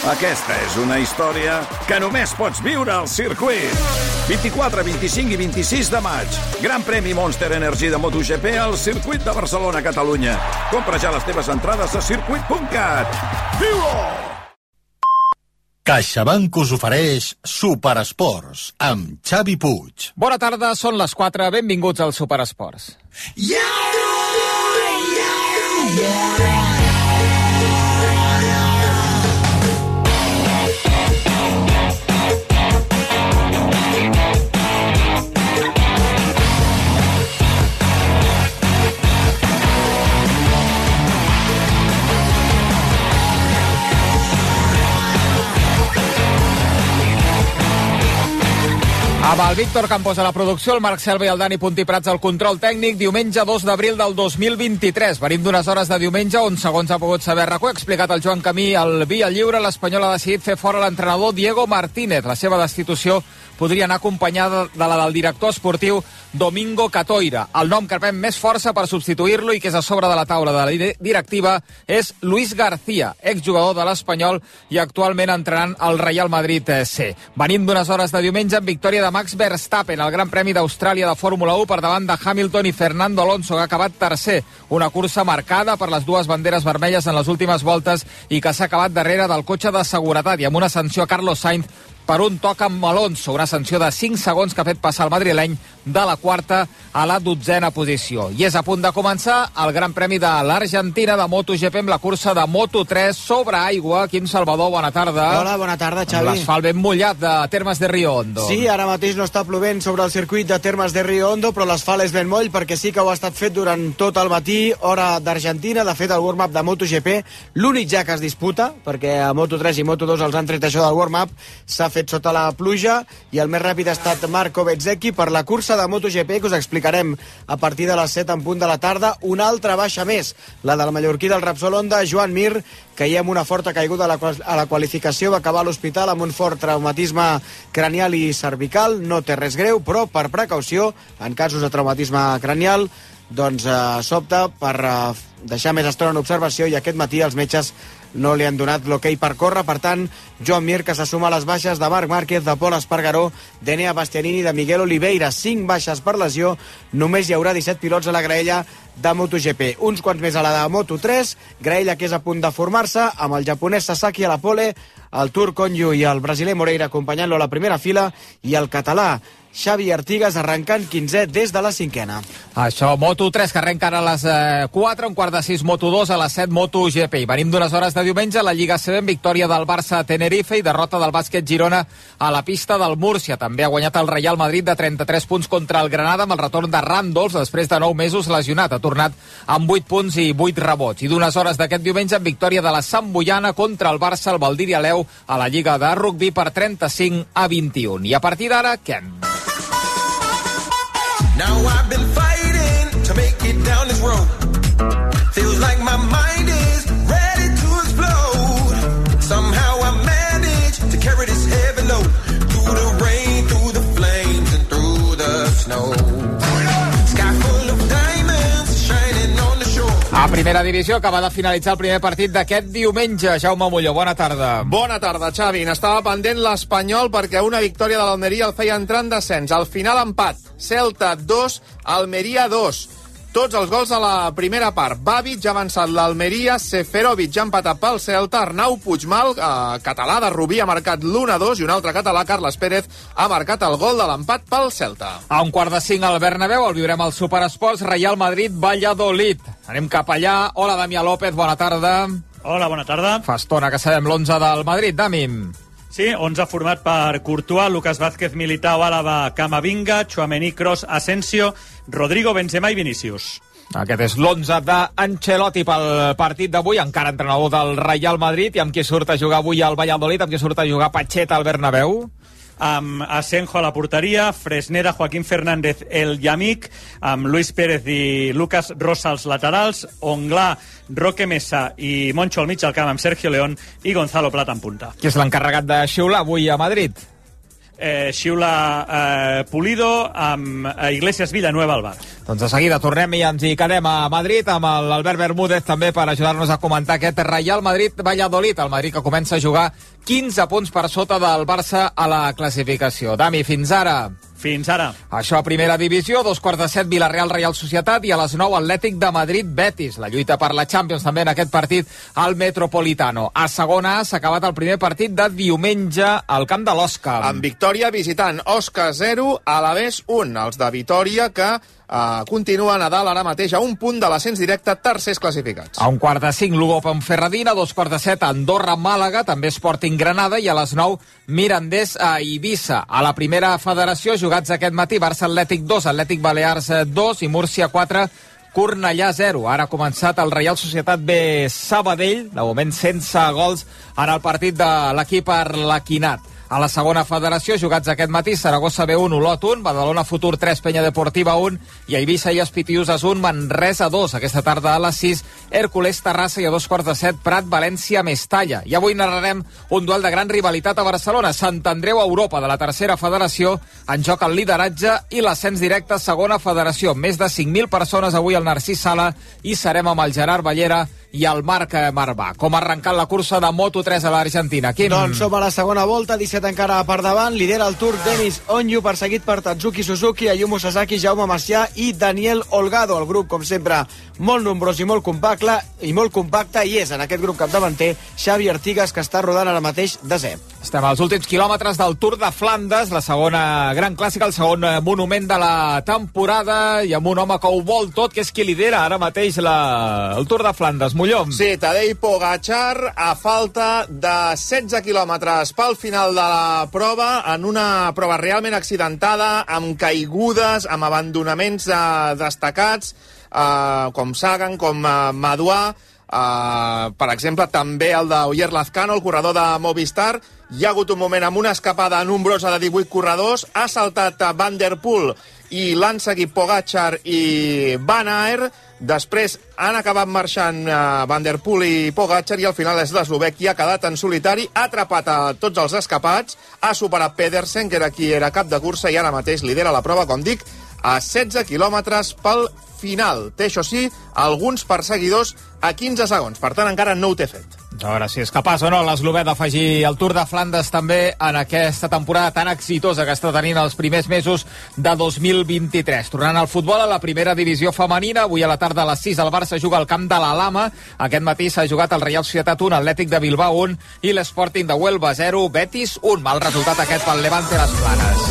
Aquesta és una història que només pots viure al circuit. 24, 25 i 26 de maig. Gran premi Monster Energy de MotoGP al circuit de Barcelona, Catalunya. Compra ja les teves entrades a circuit.cat. Viu-ho! CaixaBank us ofereix Superesports amb Xavi Puig. Bona tarda, són les 4. Benvinguts al Superesports. Amb el Víctor Campos a la producció, el Marc Selva i el Dani Puntiprats al control tècnic. Diumenge 2 d'abril del 2023. Venim d'unes hores de diumenge on, segons ha pogut saber RACU, ha explicat el Joan Camí al Via Lliure, l'Espanyol ha decidit fer fora l'entrenador Diego Martínez. La seva destitució podria anar acompanyada de la del director esportiu Domingo Catoira. El nom que pren més força per substituir-lo i que és a sobre de la taula de la directiva és Luis García, exjugador de l'Espanyol i actualment entrenant el Real Madrid C. Venim d'unes hores de diumenge amb victòria de Max Verstappen al Gran Premi d'Austràlia de Fórmula 1 per davant de Hamilton i Fernando Alonso, que ha acabat tercer. Una cursa marcada per les dues banderes vermelles en les últimes voltes i que s'ha acabat darrere del cotxe de seguretat i amb una sanció a Carlos Sainz per un toc amb Alonso, una sanció de 5 segons que ha fet passar el madrileny de la 4a a la 12a posició. I és a punt de començar el Gran Premi de l'Argentina de MotoGP amb la cursa de Moto3 sobre aigua. Quim Salvador, bona tarda. Hola, bona tarda, Xavi. L'asfalt ben mullat de Termes de Rio Hondo. Sí, ara mateix no està plovent sobre el circuit de Termes de Rio Hondo, però l'asfalt és ben moll perquè sí que ho ha estat fet durant tot el matí, hora d'Argentina. De fet, el warm-up de MotoGP, l'únic ja que es disputa, perquè a Moto3 i Moto2 els han tret això del warm-up, s'ha fet sota la pluja i el més ràpid ha estat Marco Bezzecchi. Per la cursa de MotoGP, que us explicarem a partir de les 7 en punt de la tarda, una altra baixa més, la del mallorquí del Repsol Honda, Joan Mir, que hi ha una forta caiguda a la qualificació, va acabar a l'hospital amb un fort traumatisme cranial i cervical. No té res greu, però per precaució, en casos de traumatisme cranial, doncs s'opta per deixar més estona en observació i aquest matí els metges no li han donat l'hoquei per córrer. Per tant, Joan Mir, que se suma a les baixes de Marc Márquez, de Pol Espargaró, d'Enea Bastianini, de Miguel Oliveira. 5 baixes per lesió. Només hi haurà 17 pilots a la graella de MotoGP. Uns quants més a la de Moto3, graella que és a punt de formar-se, amb el japonès Sasaki a la pole, el turc Onyu i el brasiler Moreira acompanyant-lo a la primera fila, i el català Xavi Artigas arrencant 15è des de la 5a. Això, Moto3, que arrenca ara a les 4, un quart de 6 Moto2, a les 7 MotoGP. I venim d'unes hores de diumenge, la Lliga CB amb victòria del Barça a Tenerife i derrota del bàsquet Girona a la pista del Múrcia. També ha guanyat el Real Madrid de 33 punts contra el Granada amb el retorn de Randolph després de 9 mesos lesionat. Ha tornat amb 8 punts i 8 rebots. I d'unes hores d'aquest diumenge amb victòria de la Santboiana contra el Barça al Valdir i Aleu a la Lliga de Rugby per 35-21. I a partir d'ara, què? Now I've been fighting to make it down this road. Feels like my mind is ready to explode. Somehow I managed to carry this heavy load through the rain, through the flames and through the snow. Sky full of diamonds shining on the shore. A primera divisió acaba de finalitzar el primer partit d'aquest diumenge. Jaume Molló, bona tarda. Bona tarda, Xavi. N'estava pendent l'Espanyol perquè una victòria de l'Almeria el feia entrar en descens. Al final empat. Celta 2, Almeria 2. Tots els gols a la primera part. Babic ja ha avançat l'Almeria, Seferovic ja ha empatat pel Celta, Arnau Puigmal, català de Rubí, ha marcat l'1-2 i un altre català, Carles Pérez, ha marcat el gol de l'empat pel Celta. A un quart de 5 al Bernabéu, el viurem al Superesports, Real Madrid-Valladolid. Anem cap allà. Hola, Damià López, bona tarda. Hola, bona tarda. Fa estona que sabem l'11 del Madrid, Dami. Sí, 11 format per Courtois, Lucas Vázquez, Militao, Álava, Camavinga, Tchouaméni, Kroos, Asensio, Rodrigo, Benzema i Vinícius. Aquest és l'11 d'Ancelotti pel partit d'avui, encara entrenador del Real Madrid, i amb qui surt a jugar avui al Valladolid, amb qui surt a jugar Pacheta al Bernabéu. Amb Asenjo a la porteria, Fresneda, Joaquín Fernández, El Yamik, amb Luis Pérez i Lucas Rosa als laterals, Onglà, Roque Mesa i Moncho al mig del camp amb Sergio León i Gonzalo Plata en punta. Qui és l'encarregat de xiular avui a Madrid? xiula Pulido amb Iglesias Villanueva al bar. Doncs de seguida tornem i ens hi quedem a Madrid amb l'Albert Bermúdez també per ajudar-nos a comentar aquest Real Madrid-Valladolid. El Madrid que comença a jugar 15 punts per sota del Barça a la classificació. Dami, fins ara. Fins ara. Això a primera divisió, 2:45 Villarreal-Real Societat i a les 9 Atlètic de Madrid-Betis. La lluita per la Champions també en aquest partit al Metropolitano. A segona A s'ha acabat el primer partit de diumenge al camp de l'Osca. Amb victòria visitant, Osca 0, Alavés 1. Els de Vitòria que continuen a dalt ara mateix a un punt de l'ascens directe, tercers classificats. A 1:45 Lugo Ponferradina, 2:07 Andorra-Màlaga, també Sporting Granada i a les 9 Mirandés a Eivissa. A la primera federació, jugats aquest matí, Barça Atlètic 2, Atlètic Balears 2 i Múrcia 4, Cornellà 0. Ara ha començat el Reial Societat B Sabadell, de moment sense gols en el partit de l'equip arlequinat. A la segona federació, jugats aquest matí, Saragossa B1, Olot 1, Badalona Futur 3, Penya Deportiva 1 i Eivissa i Espitiuses 1, Manresa 2. Aquesta tarda a les 6, Hèrcules Terrassa i a 2:15 Prat València Mestalla. I avui narrarem un duel de gran rivalitat a Barcelona. Sant Andreu Europa de la tercera federació, en joc el lideratge i l'ascens directe a segona federació. Més de 5.000 persones avui al Narcís Sala i serem amb el Gerard Ballera i el Marc Marvà. Com ha arrencat la cursa de Moto3 a l'Argentina? Quim? Doncs som a la segona volta, 17 encara per davant. Lidera el turc Denis Onyu, perseguit per Tatsuki Suzuki, Ayumu Sasaki, Jaume Macià i Daniel Holgado. El grup, com sempre, molt nombrós i molt compacte, i és en aquest grup capdavanter Xavi Artigas, que està rodant ara mateix desè. Estem als últims quilòmetres del Tour de Flandes, la segona gran clàssica, el segon monument de la temporada, i amb un home que ho vol tot, que és qui lidera ara mateix el Tour de Flandes. Mollom. Sí, Tadej Pogačar, a falta de 16 quilòmetres pel final de la prova, en una prova realment accidentada, amb caigudes, amb abandonaments destacats, com Sagan, com Madouas, per exemple, també el d'Oyer Lazcano, el corredor de Movistar. Hi ha hagut un moment amb una escapada nombrosa de 18 corredors, ha saltat Van der Poel i l'han seguit Pogačar i Van Aert. Després han acabat marxant Van der Poel i Pogačar i al final és l'eslovec qui ha quedat en solitari, ha atrapat a tots els escapats, ha superat Pedersen, que era qui era cap de cursa, i ara mateix lidera la prova, com dic, a 16 quilòmetres pel final. Té, això sí, alguns perseguidors a 15 segons, per tant encara no ho té fet. A veure si és capaç o no l'eslovè d'afegir el Tour de Flandes també en aquesta temporada tan exitosa que està tenint els primers mesos de 2023. Tornant al futbol, a la primera divisió femenina, avui a la tarda a les 6 el Barça juga al camp de l'Alhama. Aquest matí s'ha jugat el Reial Societat 1, Atlètic de Bilbao 1 i l'Sporting de Huelva 0, Betis 1. Mal resultat aquest pel Levante Las Planes.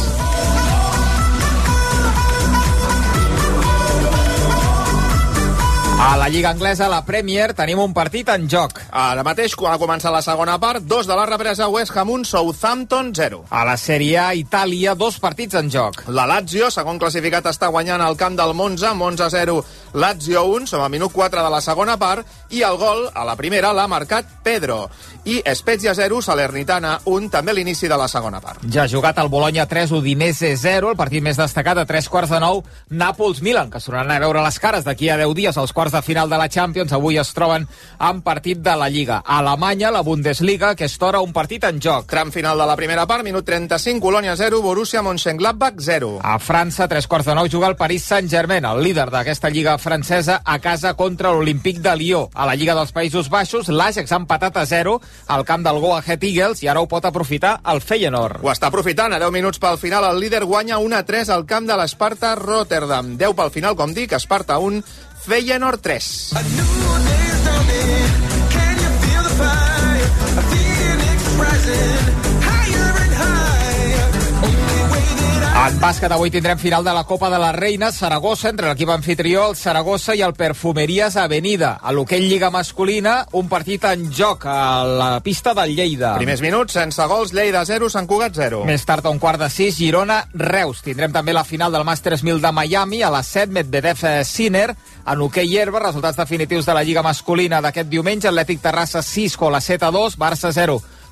A la Lliga Anglesa, a la Premier, tenim un partit en joc. Ara mateix, quan ha començat la segona part, 2 de la represa, West Ham 1, Southampton 0. A la Sèrie A, Itàlia, 2 partits en joc. La Lazio, segon classificat, està guanyant al camp del Monza 0, Lazio 1, som a minut 4 de la segona part, i el gol, a la primera, l'ha marcat Pedro. I Spezia 0, Salernitana 1, també a l'inici de la segona part. Ja ha jugat el Bologna 3, Udinese 0, el partit més destacat a 3:15, Nàpols-Milan, que sonaran a veure les cares d'aquí a 10 dies als quarts de final de la Champions. Avui es troben en partit de la Lliga. A Alemanya, la Bundesliga, a aquesta hora un partit en joc. Tram final de la primera part, minut 35, Colònia 0, Borussia Mönchengladbach 0. A França, 3:15, juga el Paris Saint-Germain, el líder d'aquesta Lliga francesa, a casa contra l'Olympique de Lió. A la Lliga dels Països Baixos, l'Ajax ha empatat a 0 al camp del Go Ahead Eagles i ara ho pot aprofitar el Feyenoord. Ho està aprofitant, a 10 minuts pel final el líder guanya 1-3 al camp de l'Sparta Rotterdam. 10 pel final, com dic, Sparta 1, Feyenoord 3. En bàsquet avui tindrem final de la Copa de la Reina, Saragossa, entre l'equip anfitrió, el Saragossa i el Perfumeries Avenida. A l'hoquei Lliga masculina, un partit en joc a la pista del Lleida. Primers minuts, sense gols, Lleida 0, Sant Cugat 0. Més tard, a 1:15, Girona, Reus. Tindrem també la final del Masters 1000 de Miami, a les 7, Medvedev Sinner. En hoquei herba, resultats definitius de la Lliga masculina d'aquest diumenge, Atlètic Terrassa 6, Cola 7-2, Barça 0,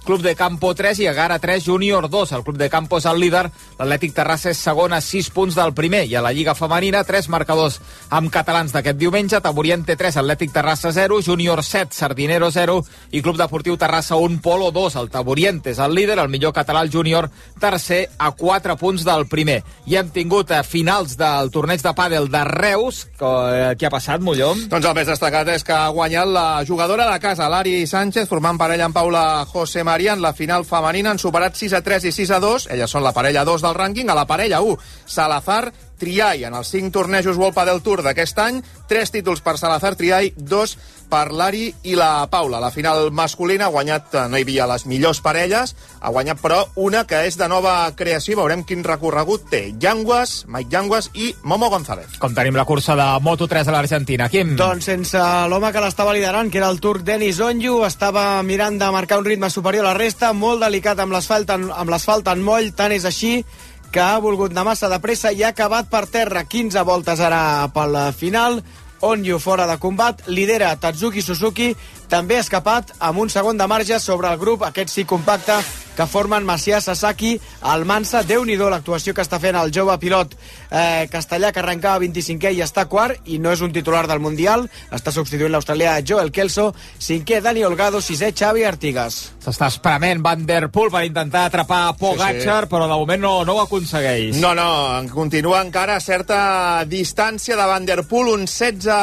Club de Campo 3 i Egara 3, Júnior 2. El Club de Campo és el líder, l'Atlètic Terrassa és segon a 6 punts del primer. I a la Lliga Femenina, 3 marcadors amb catalans d'aquest diumenge: Taburiente 3, Atlètic Terrassa 0, Júnior 7, Sardinero 0 i Club Deportiu Terrassa 1, Polo 2. El Taburiente és el líder, el millor català, el Júnior, tercer a 4 punts del primer. I hem tingut finals del torneig de pàdel de Reus. Què ha passat, Mollom? Doncs el més destacat és que ha guanyat la jugadora de casa, Lari Sánchez, formant parella amb Paula José María en la final femenina. Han superat 6-3 i 6-2. Elles són la parella 2 del rànquing. A la parella 1, Salazar Triay. En els 5 tornejos World Padel Tour d'aquest any, 3 títols per Salazar Triay, 2 per Lari i la Paula. La final masculina ha guanyat, no hi havia les millors parelles, ha guanyat però una que és de nova creació. Veurem quin recorregut té Yanguas, Mike Yanguas i Momo González. Com tenim la cursa de Moto3 a l'Argentina, Quim? Doncs sense l'home que l'estava liderant, que era el turc Denis Onyu, estava mirant de marcar un ritme superior a la resta, molt delicat amb l'asfalt en moll, tant és així que ha volgut anar massa de pressa i ha acabat per terra. 15 voltes ara pel final. Onyu fora de combat, lidera Tatsuki Suzuki, també ha escapat amb un segon de marge sobre el grup, aquest sí compacte, que formen Macià, Sasaki, Almansa. Déu-n'hi-do l'actuació que està fent el jove pilot castellà, que arrencava 25è i està quart, i no és un titular del Mundial, està substituint l'australià Joel Kelso. 5è Dani Holgado, 6è Xavi Artigas. S'està esprement Van Der Poel per intentar atrapar Pogačar, però de moment no ho aconsegueix. No, continua encara a certa distància de Van Der Poel, uns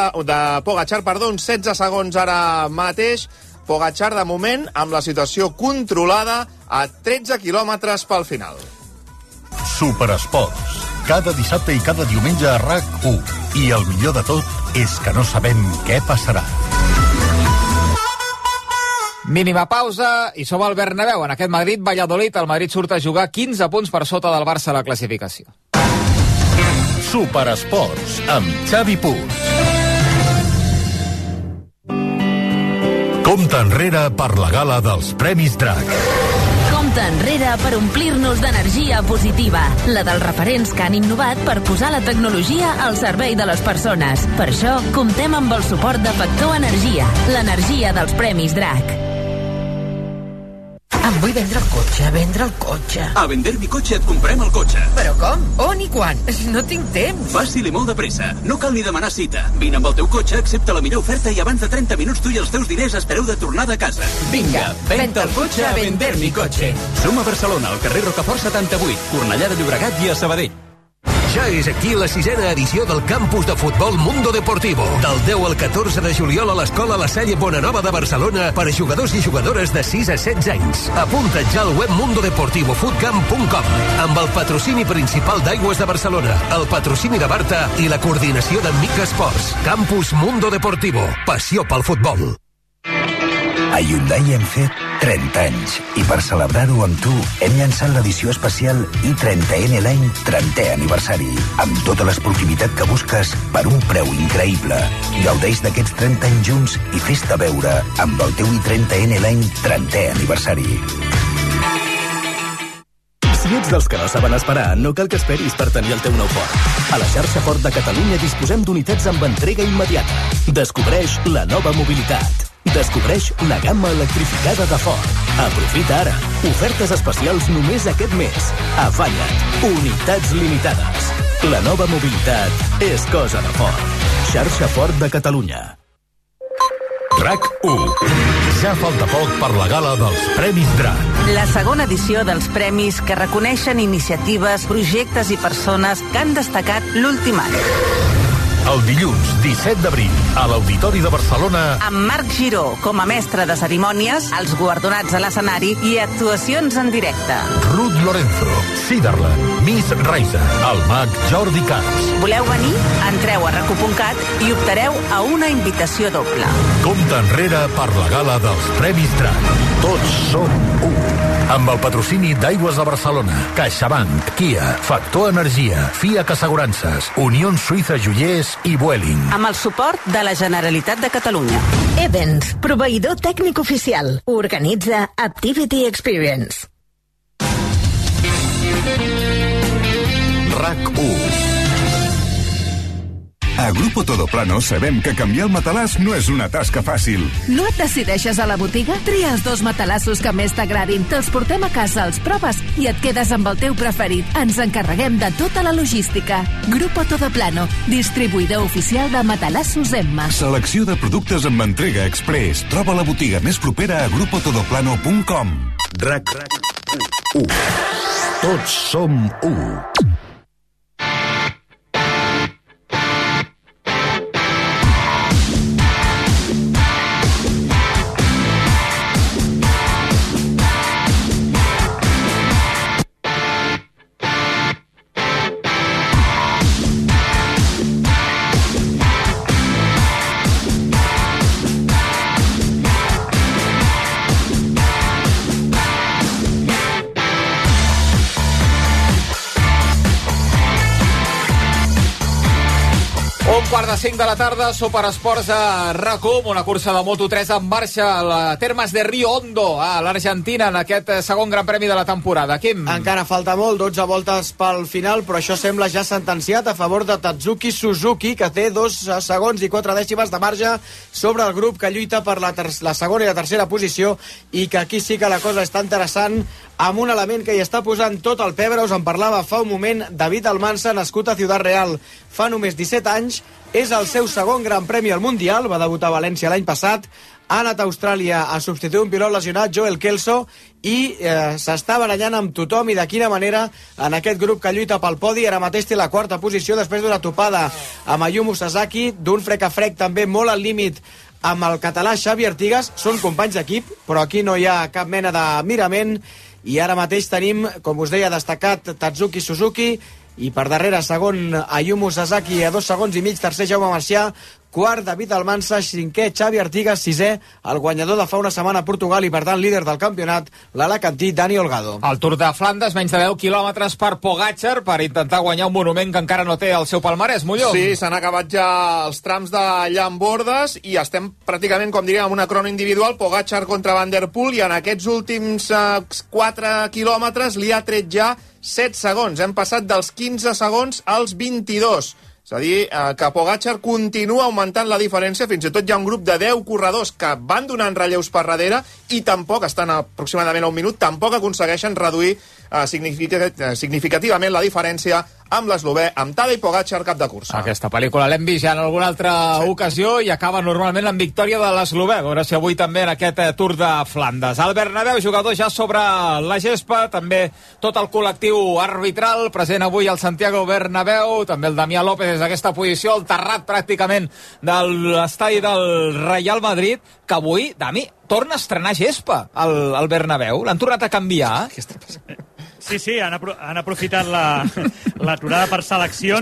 16 segons ara mateix. Pogačar, de moment, amb la situació controlada, a 13 quilòmetres pel final. Superesports. Cada dissabte i cada diumenge a RAC1. I el millor de tot és que no sabem què passarà. Mínima pausa i som al Bernabéu. En aquest Madrid-Valladolid, el Madrid surt a jugar 15 punts per sota del Barça a la classificació. Superesports, amb Xavi Puig. Compte enrere per la gala dels Premis Drac. Compte enrere per omplir-nos d'energia positiva, la dels referents que han innovat per posar la tecnologia al servei de les persones. Per això, comptem amb el suport de Factor Energia, l'energia dels Premis Drac. Em vull vendre el cotxe. A Vender mi cotxe et comprem el cotxe. Però com? On i quan? No tinc temps. Fàcil i molt de pressa. No cal ni demanar cita. Vine amb el teu cotxe, accepta la millor oferta i abans de 30 minuts tu i els teus diners espereu de tornada a casa. Vinga, venta el cotxe a Vender mi cotxe. Som a Barcelona, al carrer Rocafort 78, Cornellà de Llobregat i a Sabadell. Ja és aquí la 6a edició del campus de futbol Mundo Deportivo. Del 10 al 14 de juliol a l'escola La Salle Bonanova de Barcelona per a jugadors i jugadores de 6 a 16 anys. Apunta't ja al web mundodeportivofootcamp.com amb el patrocini principal d'Aigües de Barcelona, el patrocini de Barta i la coordinació de Mica Esports. Campus Mundo Deportivo. Passió pel futbol. A Hyundai hem fet 30 anys i per celebrar-ho amb tu hem llançat l'edició especial i30N l'any 30è aniversari amb tota l'esportivitat que busques per un preu increïble. Gaudeix d'aquests 30 anys junts i fes-te veure amb el teu i30N l'any 30è aniversari. Si ets dels que no saben esperar, no cal que esperis per tenir el teu nou Ford. A la xarxa Ford de Catalunya disposem d'unitats amb entrega immediata. Descobreix la nova mobilitat. Descobreix la gamma electrificada de Ford. Aprofita ara. Ofertes especials només aquest mes. Afanya't. Unitats limitades. La nova mobilitat és cosa de Ford. Xarxa Ford de Catalunya. RAC1. Ja falta poc per la gala dels Premis Drac. La segona edició dels premis que reconeixen iniciatives, projectes i persones que han destacat l'últim any. El dilluns 17 d'abril, a l'Auditori de Barcelona, amb Marc Giró com a mestre de cerimònies, els guardonats a l'escenari i actuacions en directe. Ruth Lorenzo, Siderland, Miss Raisa, el mag Jordi Camps. Voleu venir? Entreu a racu.cat i optareu a una invitació doble. Compte enrere per la gala dels Premis Drac. Tots som u. Amb el patrocini d'Aigües de Barcelona, CaixaBank, Kia, Factor Energia, FIAC Assegurances, Unió Suïssa Joiers i Vueling. Amb el suport de la Generalitat de Catalunya. Evans, proveïdor tècnic oficial. Organitza Activity Experience. RAC1. A Grupo Todoplano sabem que canviar el matalàs no és una tasca fàcil. No et decideixes a la botiga? Tria els 2 matalassos que més t'agradin, te'ls portem a casa, els proves i et quedes amb el teu preferit. Ens encarreguem de tota la logística. Grupo Todoplano, distribuïdor oficial de matalassos Emma. Selecció de productes amb entrega express. Troba la botiga més propera a grupotodoplano.com. RAC1. Tots som u. Quart de 5 de la tarda, Superesports a RAC1, una cursa de Moto3 en marxa a la Termas de Rio Hondo, a l'Argentina, en aquest segon gran premi de la temporada. Quim? Encara falta molt, 12 voltes pel final, però això sembla ja sentenciat a favor de Tatsuki Suzuki, que té 2 segons i 4 dècimes de marge sobre el grup que lluita per la segona i la tercera posició, i que aquí sí que la cosa està interessant, amb un element que hi està posant tot el pebre. Us en parlava fa un moment David Almansa, nascut a Ciudad Real fa només 17 anys, és el seu segon gran premi al Mundial, va debutar a València l'any passat, ha anat a Austràlia a substituir un pilot lesionat, Joel Kelso, i s'està barallant amb tothom, i de quina manera en aquest grup que lluita pel podi. Ara mateix té la 4ª posició després d'una topada amb Ayumu Sasaki, d'un frec a frec també molt al límit amb el català Xavi Artigas. Són companys d'equip, però aquí no hi ha cap mena de mirament, i ara mateix tenim, com us deia, destacat Tatsuki Suzuki, i per darrere segon Ayumu Sasaki a 2 segons i mig, tercer Jaume Macià, quart David Almansa, cinquè Xavi Artigas, sisè el guanyador de fa una setmana a Portugal i per tant líder del campionat, l'alacantí Dani Olgado. El Tour de Flandes, menys de 10 quilòmetres per Pogačar per intentar guanyar un monument que encara no té el seu palmarès, Molló. Sí, s'han acabat ja els trams de Llambordes i estem pràcticament, com diríem, amb una crono individual, Pogačar contra Van der Poel, i en aquests últims 4 quilòmetres li ha tret ja 7 segons. Hem passat dels 15 segons als 22. És a dir, que Pogačar continua augmentant la diferència. Fins i tot hi ha un grup de 10 corredors que van donant relleus per darrere i tampoc, estan aproximadament a un minut, tampoc aconsegueixen reduir significativament la diferència amb l'eslovè, amb Tadej Pogačar, cap de cursa. Aquesta pel·lícula l'hem vist ja en alguna altra ocasió i acaba normalment en victòria de l'eslovè. A veure si avui també en aquest Tour de Flandes. El Bernabéu, jugador ja sobre la gespa, també tot el col·lectiu arbitral, present avui al Santiago Bernabéu, també el Damià López des d'aquesta posició, el terrat pràcticament de l'estadi del Real Madrid, que avui, Dami, torna a estrenar gespa al Bernabéu. L'han tornat a canviar. Què està passant? Sí, han aprofitat l'aturada per seleccions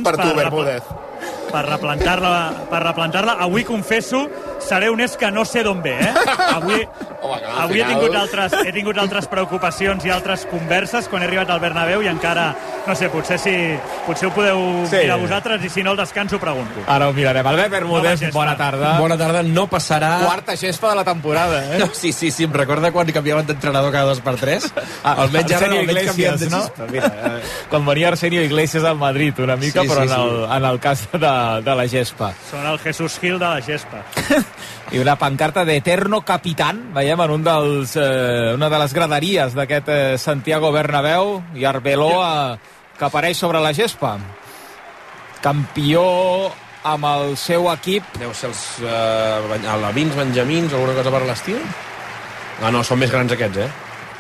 per replantar-la. Avui, confesso, seré honest que no sé d'on ve, Avui he tingut altres preocupacions i altres converses quan he arribat al Bernabéu i encara, no sé, potser ho podeu mirar vosaltres i si no el descanso pregunto. Ara ho mirarem. Albert Bermúdez, bona tarda. Bona tarda, no passarà... Quarta gespa de la temporada, No, sí, em recorda quan canviaven d'entrenador cada 2x3. Almenys ara canvien de gespa. Mira, quan venia Arsenio Iglesias al Madrid una mica, però en el cas de la gespa. Són el Jesús Gil de la gespa. I una pancarta d'Eterno Capitán, veiem en una de les graderies d'aquest Santiago Bernabéu, i Arbeloa que apareix sobre la gespa. Campió amb el seu equip. Deu ser els alevins, benjamins, alguna cosa per l'estil? No, són més grans aquests,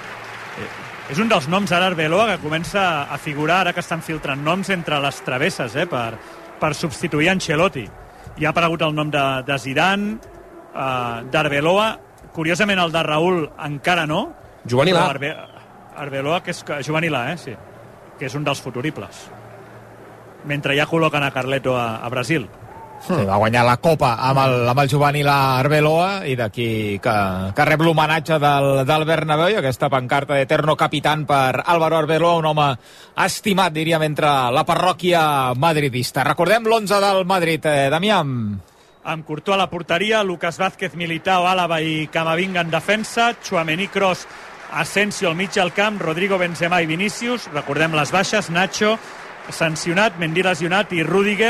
És un dels noms, ara, Arbeloa, que comença a figurar, ara que estan filtrant noms entre les travesses, per substituir Ancelotti. Hi ha aparegut el nom de Zidane, d'Arbeloa, curiosament el de Raúl encara no. Giovanni Lá. Arbeloa, que és Giovanni Lá, sí, que és un dels futuribles. Mentre ja col·loquen a Carleto a Brasil. Sí, va guanyar la Copa amb el Giovanni Arbeloa, i d'aquí que rep l'homenatge del Bernabéu, i aquesta pancarta d'Eterno Capitán per Álvaro Arbeloa, un home estimat, diríem, entre la parròquia madridista. Recordem l'11 del Madrid, Damià. Amb Courtois a la porteria, Lucas Vázquez, Militao, Álava i Camavinga en defensa, Tchouaméni, Kroos, Asensio al mig del camp, Rodrigo, Benzema i Vinícius. Recordem les baixes, Nacho sancionat, Mendy lesionat i Rüdiger.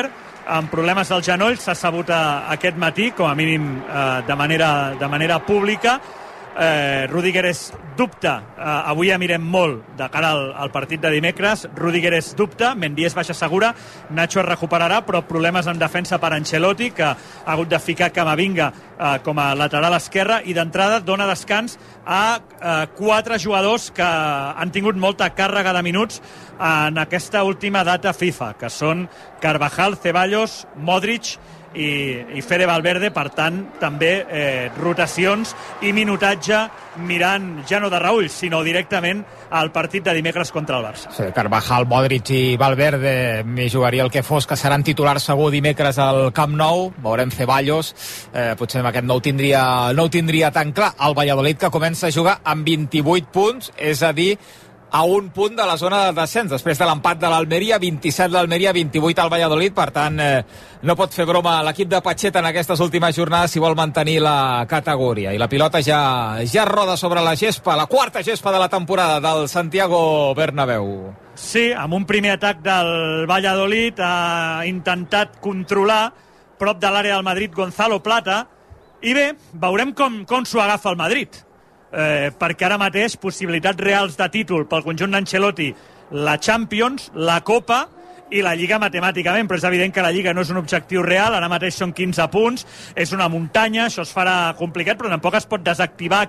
amb problemes al genoll, s'ha sabut aquest matí, com a mínim de manera pública. Rudigeres dubta, avui ja mirem molt de cara al partit de dimecres. Rudigeres dubta, Mendy és baixa segura, Nacho es recuperarà, però problemes en defensa per Ancelotti, que ha hagut de ficar Camavinga com a lateral esquerre, i d'entrada dona descans a 4 jugadors que han tingut molta càrrega de minuts en aquesta última data FIFA, que són Carvajal, Ceballos, Modric i Fede Valverde. Per tant, també rotacions i minutatge mirant ja no de reüll, sinó directament al partit de dimecres contra el Barça. Sí, Carvajal, Modric i Valverde, m'hi jugaria el que fos, que seran titulars segur dimecres al Camp Nou. Veurem Ceballos, potser amb aquest no ho tindria tan clar. El Valladolid, que comença a jugar amb 28 punts, és a dir, a un punt de la zona de descens, després de l'empat de l'Almeria, 27 l'Almeria, 28 al Valladolid. Per tant, no pot fer broma l'equip de Pacheta en aquestes últimes jornades si vol mantenir la categoria. I la pilota ja roda sobre la gespa, la quarta gespa de la temporada del Santiago Bernabéu. Sí, amb un primer atac del Valladolid, ha intentat controlar prop de l'àrea del Madrid Gonzalo Plata, i bé, veurem com s'ho agafa el Madrid. Perquè ara mateix possibilitats reals de títol pel conjunt d'Ancelotti, la Champions, la Copa i la Lliga matemàticament, però és evident que la Lliga no és un objectiu real. Ara mateix són 15 punts, és una muntanya, això es farà complicat, però tampoc es pot desactivar.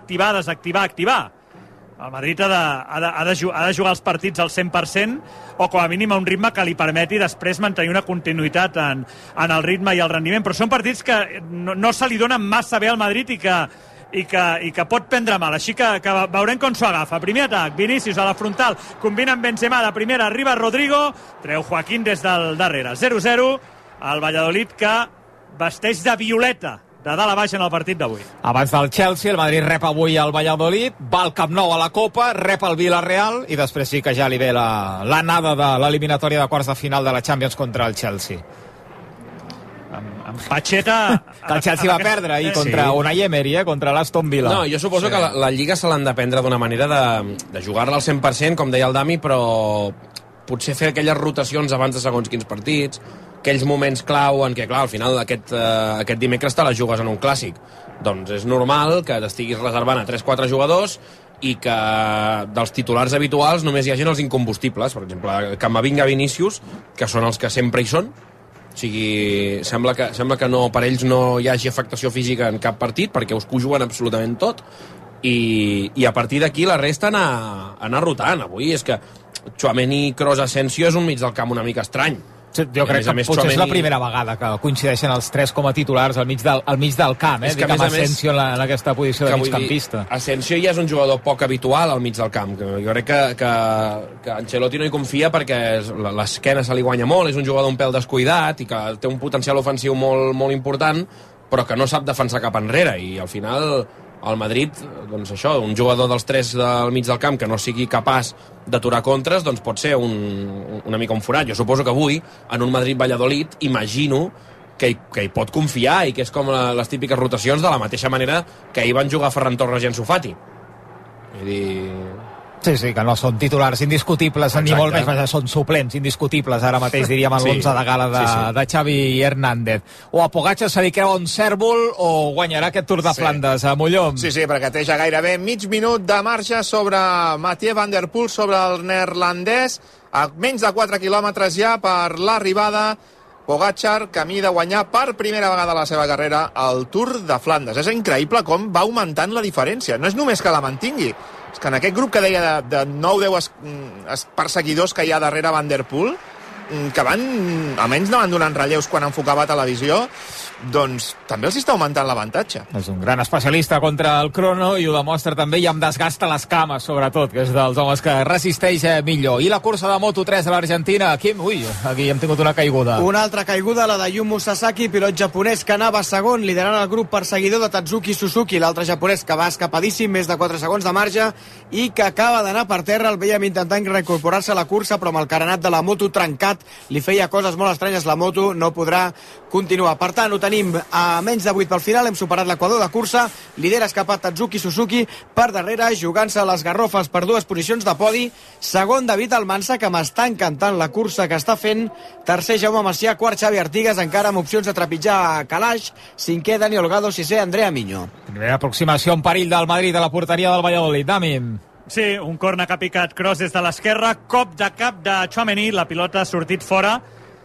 El Madrid ha de jugar els partits al 100%, o com a mínim a un ritme que li permeti després mantenir una continuïtat en el ritme i el rendiment, però són partits que no se li donen massa bé al Madrid i que pot prendre mal, així que veurem com s'ho agafa. Primer atac, Vinícius a la frontal, combina amb Benzema de primera, arriba Rodrigo, treu Joaquín des del darrere. 0-0, el Valladolid que vesteix de violeta de dalt a baix en el partit d'avui. Abans del Chelsea, el Madrid rep avui el Valladolid, va al Camp Nou a la Copa, rep el Villarreal, i després sí que ja li ve l'anada de l'eliminatòria de quarts de final de la Champions contra el Chelsea. Amb Pacheta... Que el Chelsea va perdre ahir contra Unai Emery, contra l'Aston Villa. No, jo suposo que la Lliga se l'han de prendre d'una manera de jugar-la al 100%, com deia el Dami, però potser fer aquelles rotacions abans de segons quins partits, aquells moments clau en què, clar, al final aquest dimecres te la jugues en un clàssic. Doncs és normal que t'estiguis reservant a 3-4 jugadors i que dels titulars habituals només hi hagin els incombustibles. Per exemple, Camavinga, Vinícius, que són els que sempre hi són. O sigui, sembla que no, per ells no hi hagi afectació física en cap partit, perquè us juguen absolutament tot, i a partir d'aquí la resta anar rotant. Avui és que Tchouaméni, Kroos, Asensio és un mig del camp una mica estrany. Sí, jo crec que potser és la primera vegada que coincideixen els tres com a titulars al mig del camp, és que amb Asensio en aquesta posició de migcampista. Asensio ja és un jugador poc habitual al mig del camp. Jo crec que Ancelotti no hi confia perquè l'esquena se li guanya molt, és un jugador un pèl descuidat i que té un potencial ofensiu molt, molt important, però que no sap defensar cap enrere, i al final el Madrid, doncs això, un jugador dels tres del mig del camp que no sigui capaç d'aturar contres, doncs pot ser una mica un forat. Jo suposo que avui, en un Madrid-Valladolid, imagino que hi pot confiar i que és com les típiques rotacions, de la mateixa manera que ahir van jugar Ferran Torres i Ansu Fati. Vull dir... Sí, que no són titulars indiscutibles. Exacte. Ni molt més, són suplents indiscutibles ara mateix, diríem, en l'11 de gala de Xavi Hernández. O a Pogačar se li creu un cèrvol o guanyarà aquest Tour de Flandes a Molló. Sí, perquè té ja gairebé mig minut de marge sobre Mathieu Van Der Poel, sobre el neerlandès, a menys de 4 quilòmetres ja per l'arribada. Pogačar, camí de guanyar per primera vegada a la seva carrera al Tour de Flandes. És increïble com va augmentant la diferència. No és només que la mantingui, és que en aquest grup que deia de 9-10 perseguidors que hi ha darrere Van Der Poel, que van, almenys no van donant relleus quan enfocava a televisió, doncs també els està augmentant l'avantatge. És un gran especialista contra el crono i ho demostra també, i em desgasta les cames, sobretot, que és dels homes que resisteix millor. I la cursa de Moto3 a l'Argentina, aquí hem tingut una caiguda. Una altra caiguda, la de Yumu Sasaki, pilot japonès que anava segon, liderant el grup perseguidor de Tatsuki Suzuki, l'altre japonès que va escapadíssim, més de 4 segons de marge, i que acaba d'anar per terra. El veiem intentant reincorporar-se a la cursa, però amb el carenat de la moto trencat, passat li feia coses molt estranyes la moto, no podrà continuar. Per tant, ho tenim a menys de 8 pel final, hem superat l'equador de cursa, lidera escapat Tatsuki Suzuki, per darrere jugant-se les garrofes per 2 posicions de podi, segon David Almansa, que m'està encantant la cursa que està fent, tercer Jaume Macià, quart Xavi Artigas, encara amb opcions de trepitjar Kalash, cinquè Dani Olgado, sisè Andrea Miño. Primera aproximació en perill del Madrid a la porteria del Valladolid. Dami. Sí, un corna que ha picat Kroos des de l'esquerra, cop de cap de Tchouaméni, la pilota ha sortit fora.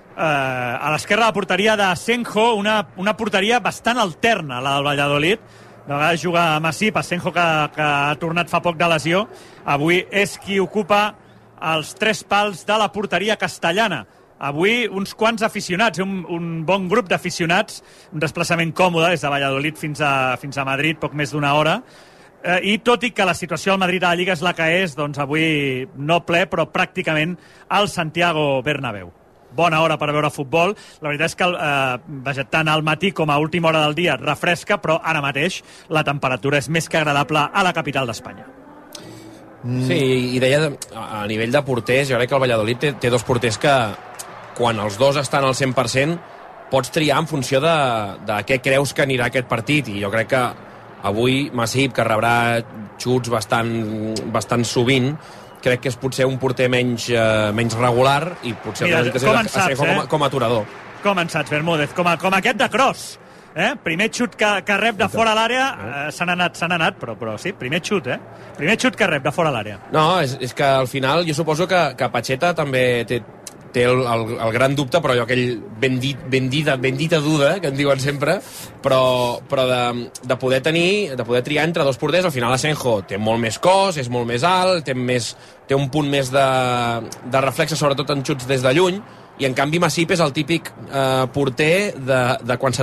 A l'esquerra de la porteria de Senjo, una porteria bastant alterna, la del Valladolid. De vegades juga Masip, Senjo que ha tornat fa poc de lesió. Avui és qui ocupa els 3 pals de la porteria castellana. Avui uns quants aficionats, un bon grup d'aficionats, un desplaçament còmode des de Valladolid fins a Madrid, poc més d'una hora. I tot i que la situació al Madrid a la Lliga és la que és, doncs avui no ple, però pràcticament al Santiago Bernabéu. Bona hora per veure futbol. La veritat és que tant al matí com a última hora del dia refresca, però ara mateix la temperatura és més que agradable a la capital d'Espanya. Sí, i deia, a nivell de porters, jo crec que el Valladolid té 2 porters que, quan els 2 estan al 100%, pots triar en funció de què creus que anirà aquest partit, i jo crec que avui Masip, que rebrà xuts bastant sovint, crec que és potser un porter menys regular i potser com a aturador. Com en saps, Bermúdez? Com aquest de Kroos. Primer xut que rep de fora l'àrea, s'han anat, però sí, primer xut primer xut que rep de fora l'àrea. No, és que al final jo suposo que Pacheta també té el gran dubte, però allò aquell bendita duda que en diuen sempre, però de poder triar entre 2 porters. Al final Asenjo té molt més cos, és molt més alt, té un punt més de reflexe, sobretot en xuts des de lluny, i en canvi Masip és el típic porter de quan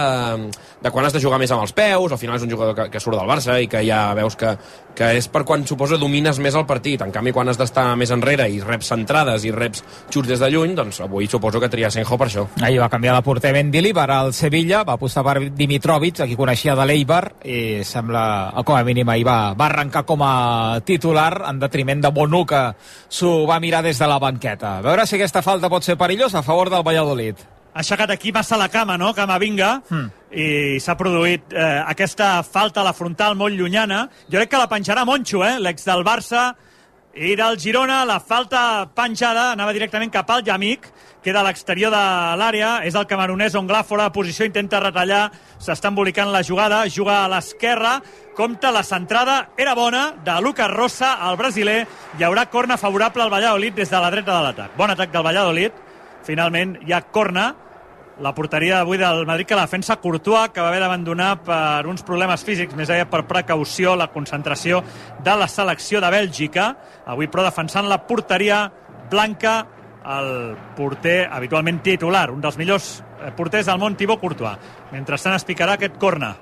quan has de jugar més amb els peus. Al final és un jugador que surt del Barça i que ja veus que és per quan suposo domines més el partit. En canvi, quan has d'estar més enrere i reps centrades i reps xuts des de lluny, doncs avui suposo que tria Senjo per això. Ahir va canviar de porter Mendilibar al Sevilla, va apostar per Dimitrovic, a qui coneixia de l'Eibar, i sembla, com a mínim ahir va arrencar com a titular en detriment de Bonu, que s'ho va mirar des de la banqueta. A veure si aquesta falta pot ser perillosa a favor del Valladolid. Ha aixecat aquí massa la cama, no? Camavinga, i s'ha produït aquesta falta a la frontal molt llunyana. Jo crec que la penjarà Moncho, l'ex del Barça i del Girona. La falta penjada anava directament cap al Yamik, queda a l'exterior de l'àrea, és el camerunès Ongla fora de posició, intenta retallar, s'està embolicant la jugada, juga a l'esquerra, compta la centrada, era bona, de Lucas Rosa, el brasiler. Hi haurà corna favorable al Valladolid des de la dreta de l'atac. Bon atac del Valladolid. Finalment hi ha corna. La porteria d'avui del Madrid, que la defensa Courtois, que va haver d'abandonar per uns problemes físics, més aviat per precaució, la concentració de la selecció de Bèlgica. Avui, però, defensant la porteria blanca, el porter habitualment titular, un dels millors porters del món, Thibaut Courtois. Mentrestant es picarà aquest corna.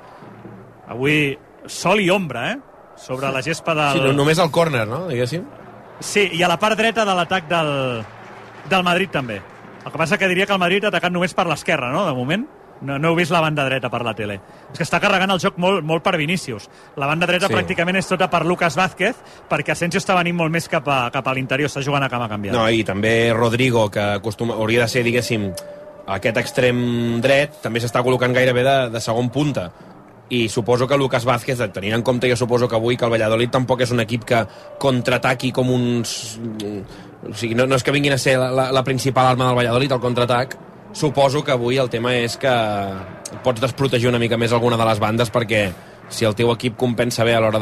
Avui sol i ombra, sobre la gespa del... Sí, només el córner, no? Diguéssim. Sí, i a la part dreta de l'atac del Madrid també. El que passa que diria que el Madrid ha atacat només per l'esquerra, no? De moment no heu vist la banda dreta per la tele. És que està carregant el joc molt per Vinícius. La banda dreta pràcticament és tota per Lucas Vázquez, perquè Asensio està venint molt més cap a l'interior, està jugant a cama canviada. No, i també Rodrigo, que hauria de ser, diguéssim, aquest extrem dret, també s'està col·locant gairebé de segon punta. I suposo que Lucas Vázquez, tenint en compte, jo suposo que avui que el Valladolid tampoc és un equip que contraataqui com uns... O sigui, no és que vinguin a ser la principal arma del Valladolid, el contraatac. Suposo que avui el tema és que pots desprotegir una mica més alguna de les bandes, perquè si el teu equip compensa bé a l'hora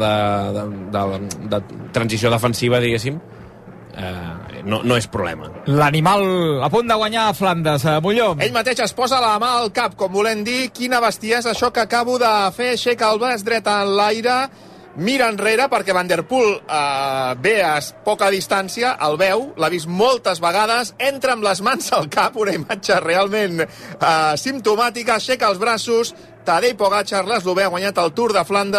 de transició defensiva, diguéssim, no és problema. L'animal a punt de guanyar a Flandes, Molló. Ell mateix es posa la mà al cap, com volent dir, quina bestiesa això que acabo de fer. Aixeca el braç dret en l'aire, mira enrere perquè Van der Poel ve a poca distància, el veu, l'ha vist moltes vegades, entra amb les mans al cap, una imatge realment simptomàtica, aixeca els braços. Tadej Pogačar, l'eslovè, ha guanyat el Tour de Flandes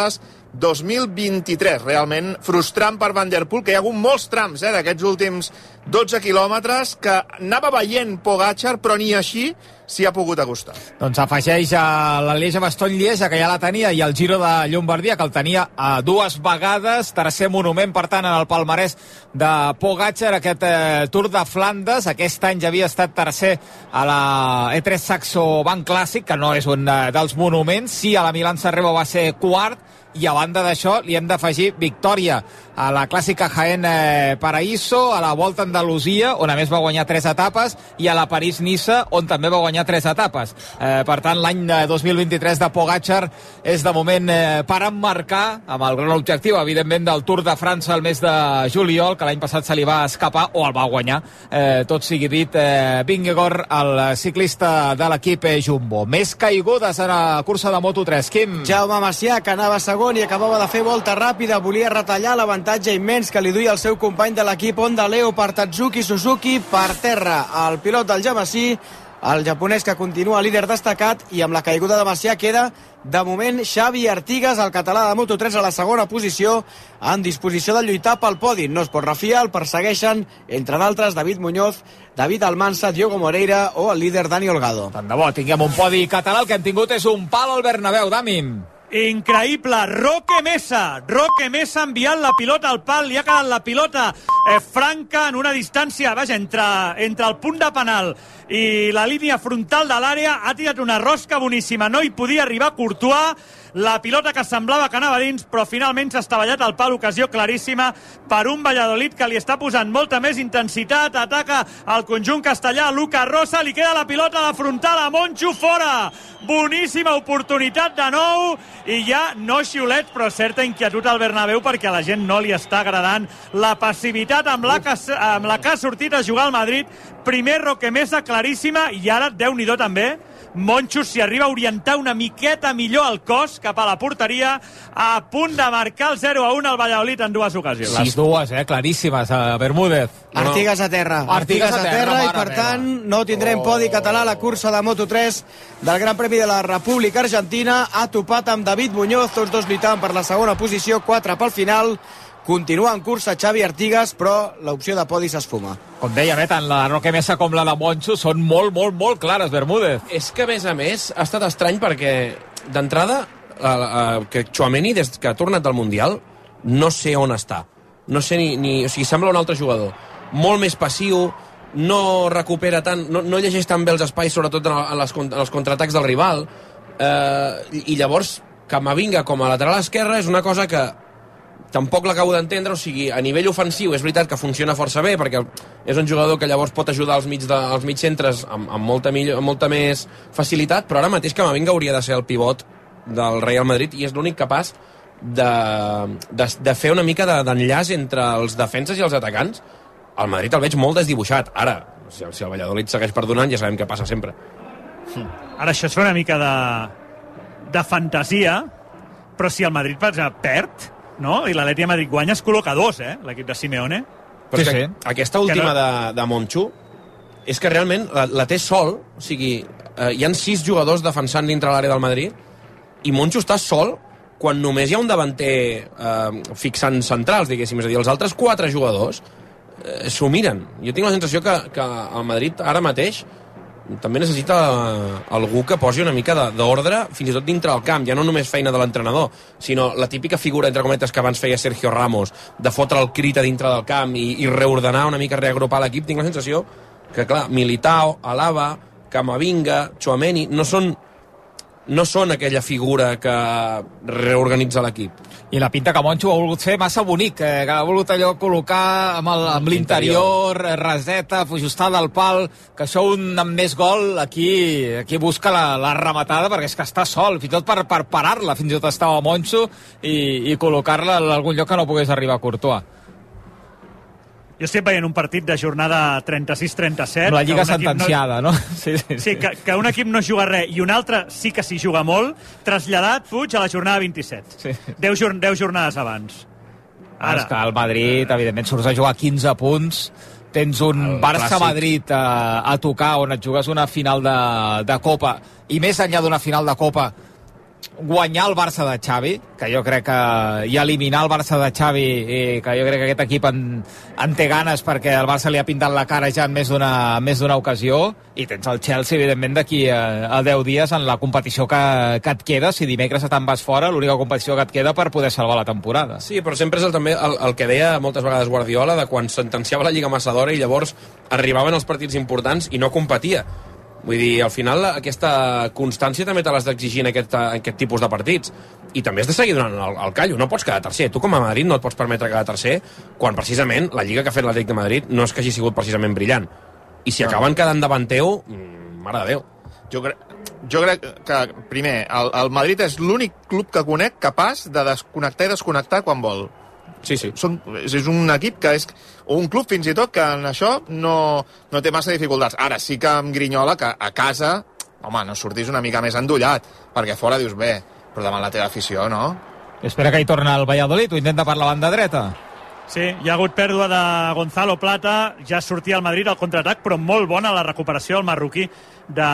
2023. Realment frustrant per Van Der Poel, que hi ha hagut molts trams d'aquests últims 12 quilòmetres que anava veient Pogačar, però ni així s'hi ha pogut acostar. Doncs afegeix a la Lieja-Bastogne-Lieja, que ja la tenia, i el Giro de Llombardia, que el tenia dues vegades, tercer monument, per tant, en el palmarès de Pogačar, aquest Tour de Flandes. Aquest any ja havia estat tercer a la E3 Saxo Bank Clàssic, que no és un dels monuments. Sí, a la Milán-Sanremo va ser quart, i a banda d'això li hem d'afegir victòria a la clàssica Jaén Paraíso, a la Volta a Andalusia, on a més va guanyar 3 etapes, i a la París-Niça, on també va guanyar 3 etapes. Per tant, l'any 2023 de Pogačar és de moment per emmarcar, amb el gran objectiu, evidentment, del Tour de França el mes de juliol, que l'any passat se li va escapar, o el va guanyar, tot sigui dit, Vingegaard, el ciclista de l'equip Jumbo. Més caigudes a la cursa de Moto3. Quim? Jaume Macià, que anava segon i acabava de fer volta ràpida, volia retallar l'avantatge immens que li duia el seu company de l'equip Honda Leopard, Tatsuki Suzuki, per terra. El pilot del Yamasí, el japonès, que continua líder destacat, i amb la caiguda de Macià queda de moment Xavi Artigas, el català de Moto3, a la segona posició, en disposició de lluitar pel podi. No es pot refiar, el persegueixen, entre d'altres, David Muñoz, David Almansa, Diogo Moreira o el líder Dani Olgado. Tant de bo tinguem un podi català, el que hem tingut és un pal al Bernabéu, Dami. Increïble, Roque Mesa enviant la pilota al pal, li ha quedat la pilota franca en una distància, vaja, entre el punt de penal i la línia frontal de l'àrea. Ha tirat una rosca boníssima, no hi podia arribar Courtois, la pilota que semblava que anava dins, però finalment s'ha estavellat al pal. Ocasió claríssima per un Valladolid que li està posant molta més intensitat, ataca el conjunt castellà. Lucas Rosa, li queda la pilota a la frontal a Moncho, fora. Boníssima oportunitat de nou, i ja no xiulets, però certa inquietud al Bernabéu, perquè a la gent no li està agradant la passivitat amb la que ha sortit a jugar al Madrid. Primer Roque Mesa, claríssima, i ara, Déu-n'hi-do també, Moncho s'hi arriba a orientar una miqueta millor el cos cap a la porteria, a punt de marcar el 0-1 al Valladolid en dues ocasions. Les dues, claríssimes, a Bermúdez. Artigas a terra. Artigas a terra, i per tant no tindrem podi català a la cursa de Moto3 del Gran Premi de la República Argentina. Ha topat amb David Muñoz, tots dos lluitant per la segona posició, 4 pel final. Continua en cursa Xavi Artigas, però l'opció de podi s'esfuma. Com dèiem, tant la Roque Mesa com la de Moncho són molt, molt, molt clares, Bermúdez. És que, a més, ha estat estrany perquè, d'entrada, que Tchouaméni, des que ha tornat del Mundial, no sé on està. No sé o sigui, sembla un altre jugador. Molt més passiu, no recupera tant, no llegeix tan bé els espais, sobretot en els contraatacs del rival. I llavors, Camavinga com a lateral esquerre és una cosa que tampoc l'acabo d'entendre. O sigui, a nivell ofensiu és veritat que funciona força bé, perquè és un jugador que llavors pot ajudar als mig centres amb molta més facilitat, però ara mateix Camavinga hauria de ser el pivot del Real Madrid i és l'únic capaç de fer una mica d'enllaç entre els defenses i els atacants. Al Madrid el veig molt desdibuixat. Ara, si el Valladolid segueix perdonant, ja sabem què passa sempre. Ara això és una mica de fantasia, però si el Madrid perd, no? I l'Atleti de Madrid guanya, es col·loca 2, l'equip de Simeone. Però és que aquesta última de Moncho és que realment la té sol. O sigui, hi han 6 jugadors defensant dintre l'àrea del Madrid i Moncho està sol quan només hi ha un davanter fixant centrals, diguéssim. És a dir, els altres 4 jugadors s'ho miren. Jo tinc la sensació que el Madrid ara mateix també necessita algú que posi una mica d'ordre fins i tot dintre del camp, ja no només feina de l'entrenador, sinó la típica figura, entre cometes, que abans feia Sergio Ramos, de fotre el crit a dintre del camp i reordenar una mica, reagrupar l'equip. Tinc la sensació que, clar, Militao, Alaba, Camavinga, Tchouaméni no són aquella figura que reorganitza l'equip. I la pinta que Moncho ha volgut fer massa bonic, que ha volgut allò col·locar amb l'interior, raseta, ajustada al pal, que això amb més gol, aquí busca la rematada, perquè és que està sol, fins i tot per parar-la, fins i tot estava Moncho, i col·locar-la en algun lloc que no pogués arribar a Courtois. Jo estic veient un partit de jornada 36-37. La lliga sentenciada, no? Sí, que un equip no juga res i un altre sí que s'hi juga molt, traslladat Puig a la jornada 27. Sí. 10 jornades abans. Ara. És que el Madrid, evidentment, surts a jugar 15 punts, tens un Barça-Madrid a tocar, on et jugues una final de Copa, i més enllà d'una final de Copa, guanyar el Barça de Xavi, que jo crec que i eliminar el Barça de Xavi, que jo crec que aquest equip en té ganes, perquè el Barça li ha pintat la cara ja en més d'una ocasió, i tens el Chelsea, evidentment, d'aquí a 10 dies en la competició que et queda. Si dimecres te'n vas fora, l'única competició que et queda per poder salvar la temporada. Sí, però sempre és també el que deia moltes vegades Guardiola, de quan sentenciava la Lliga massa d'hora i llavors arribaven els partits importants i no competia. Vull dir, al final aquesta constància també te l'has d'exigir en aquest tipus de partits. I també has de seguir donant el callo. No pots quedar tercer. Tu com a Madrid no et pots permetre quedar tercer quan precisament la Lliga que ha fet l'Atlètic de Madrid no és que hagi sigut precisament brillant. I si acaben quedant davant teu, mare de Déu. Jo crec que, primer, el Madrid és l'únic club que conec capaç de desconnectar i desconnectar quan vol. Sí. És un equip que és... O un club, fins i tot, que en això no té massa dificultats. Ara sí que em grinyola que a casa, home, no sortís una mica més endollat, perquè fora dius, bé, però davant la teva afició, no? Espera que hi torna el Valladolid, ho intenta per la banda dreta. Sí, hi ha hagut pèrdua de Gonzalo Plata, ja sortia al Madrid al contraatac, però molt bona la recuperació, el marroquí de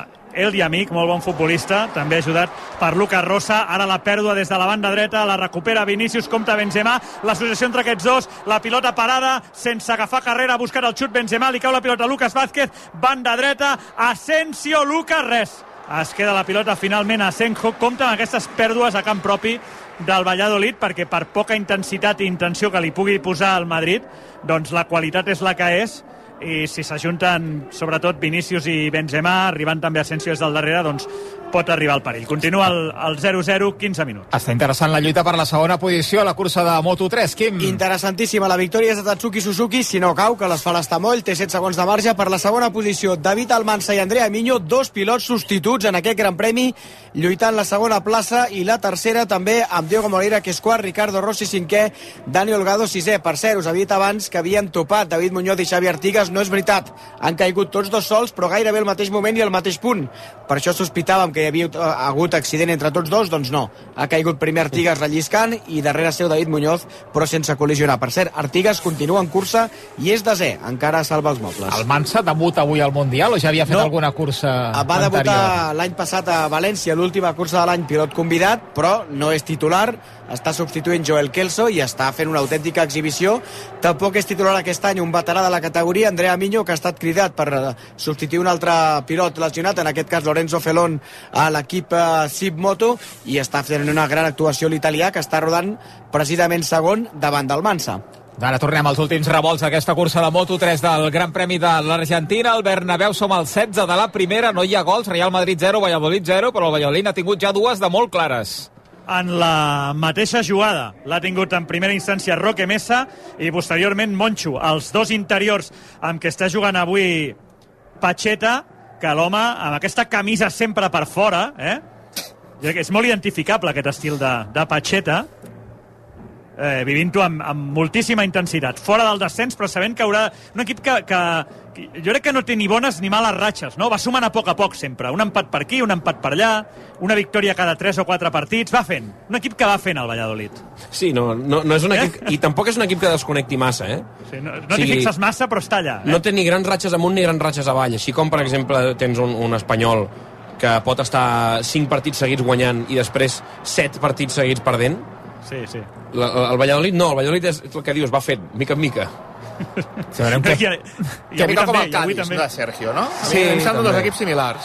El Yamik, molt bon futbolista, també ajudat per Lucas Rosa. Ara la pèrdua des de la banda dreta, la recupera Vinícius, compta Benzema, l'associació entre aquests dos, la pilota parada, sense agafar carrera, ha buscat el xut Benzema, li cau la pilota a Lucas Vázquez, banda dreta, Asensio, Lucas, res. Es queda la pilota finalment a Asenjo. Compta amb aquestes pèrdues a camp propi del Valladolid, perquè per poca intensitat i intenció que li pugui posar al Madrid, doncs la qualitat és la que és, i si s'ajunten sobretot Vinícius i Benzema, arribant també Asensio des del darrere, doncs pot arribar al perill. Continua el 0-0, 15 minuts. Està interessant la lluita per la segona posició a la cursa de Moto3, Quim. Interessantíssima, la victòria és de Tatsuki Suzuki, si no cau, que les fa l'Estamoll, té 7 segons de marge. Per la segona posició, David Almansa i Andrea Miño, dos pilots substituts en aquest Gran Premi, lluitant la segona plaça, i la tercera també amb Diego Moreira, que és quart, Ricardo Rossi cinquè, Dani Olgado sisè. Per cert, us havia dit abans que havien topat David Muñoz i Xavi Artigas, no és veritat, han caigut tots dos sols, però gairebé al mateix moment i al mateix punt. Per això sospitàvem que hi havia hagut accident entre tots dos, doncs no. Ha caigut primer Artigas relliscant i darrere seu David Muñoz, però sense col·lisionar. Per cert, Artigas continua en cursa i és desè, encara salva els mobles. El Mansa debuta avui al Mundial o ja havia fet alguna cursa va anterior? Debutar l'any passat a València, l'última cursa de l'any, pilot convidat, però no és titular, està substituint Joel Kelso i està fent una autèntica exhibició. Tampoc és titular aquest any un veterà de la categoria, Andrea Miño, que ha estat cridat per substituir un altre pilot lesionat, en aquest cas Lorenzo Felon, a l'equip SIP Moto, i està fent una gran actuació l'italià, que està rodant precisament segon davant del Mansa. Ara tornem als últims revolts d'aquesta cursa de Moto3 del Gran Premi de l'Argentina. El Bernabéu, som al 16 de la primera, no hi ha gols, Real Madrid 0, Valladolid 0, però el Valladolid ha tingut ja dues de molt clares. En la mateixa jugada l'ha tingut en primera instància Roque Mesa i posteriorment Moncho, els dos interiors amb què està jugant avui Pacheta, que l'home amb aquesta camisa sempre per fora, jo crec que és molt identificable aquest estil de Pacheta, vivint-ho amb moltíssima intensitat, fora del descens, però sabent que haurà un equip que jo crec que no té ni bones ni males ratxes, no? Va sumant a poc sempre, un empat per aquí, un empat per allà, una victòria cada 3 o 4 partits, va fent, un equip que va fent el Valladolid. Sí, no és un equip, i tampoc és un equip que desconnecti massa, Sí, no t'hi fixes massa, però està allà. No té ni grans ratxes amunt ni grans ratxes avall, així com, per exemple, tens un espanyol que pot estar 5 partits seguits guanyant i després 7 partits seguits perdent. Sí. El Valladolid no, el Valladolid és el que dius, va fent, mica en mica. Sabrem que mica com el Cádiz de Sergio, no? Sí, em semblen dos equips similars.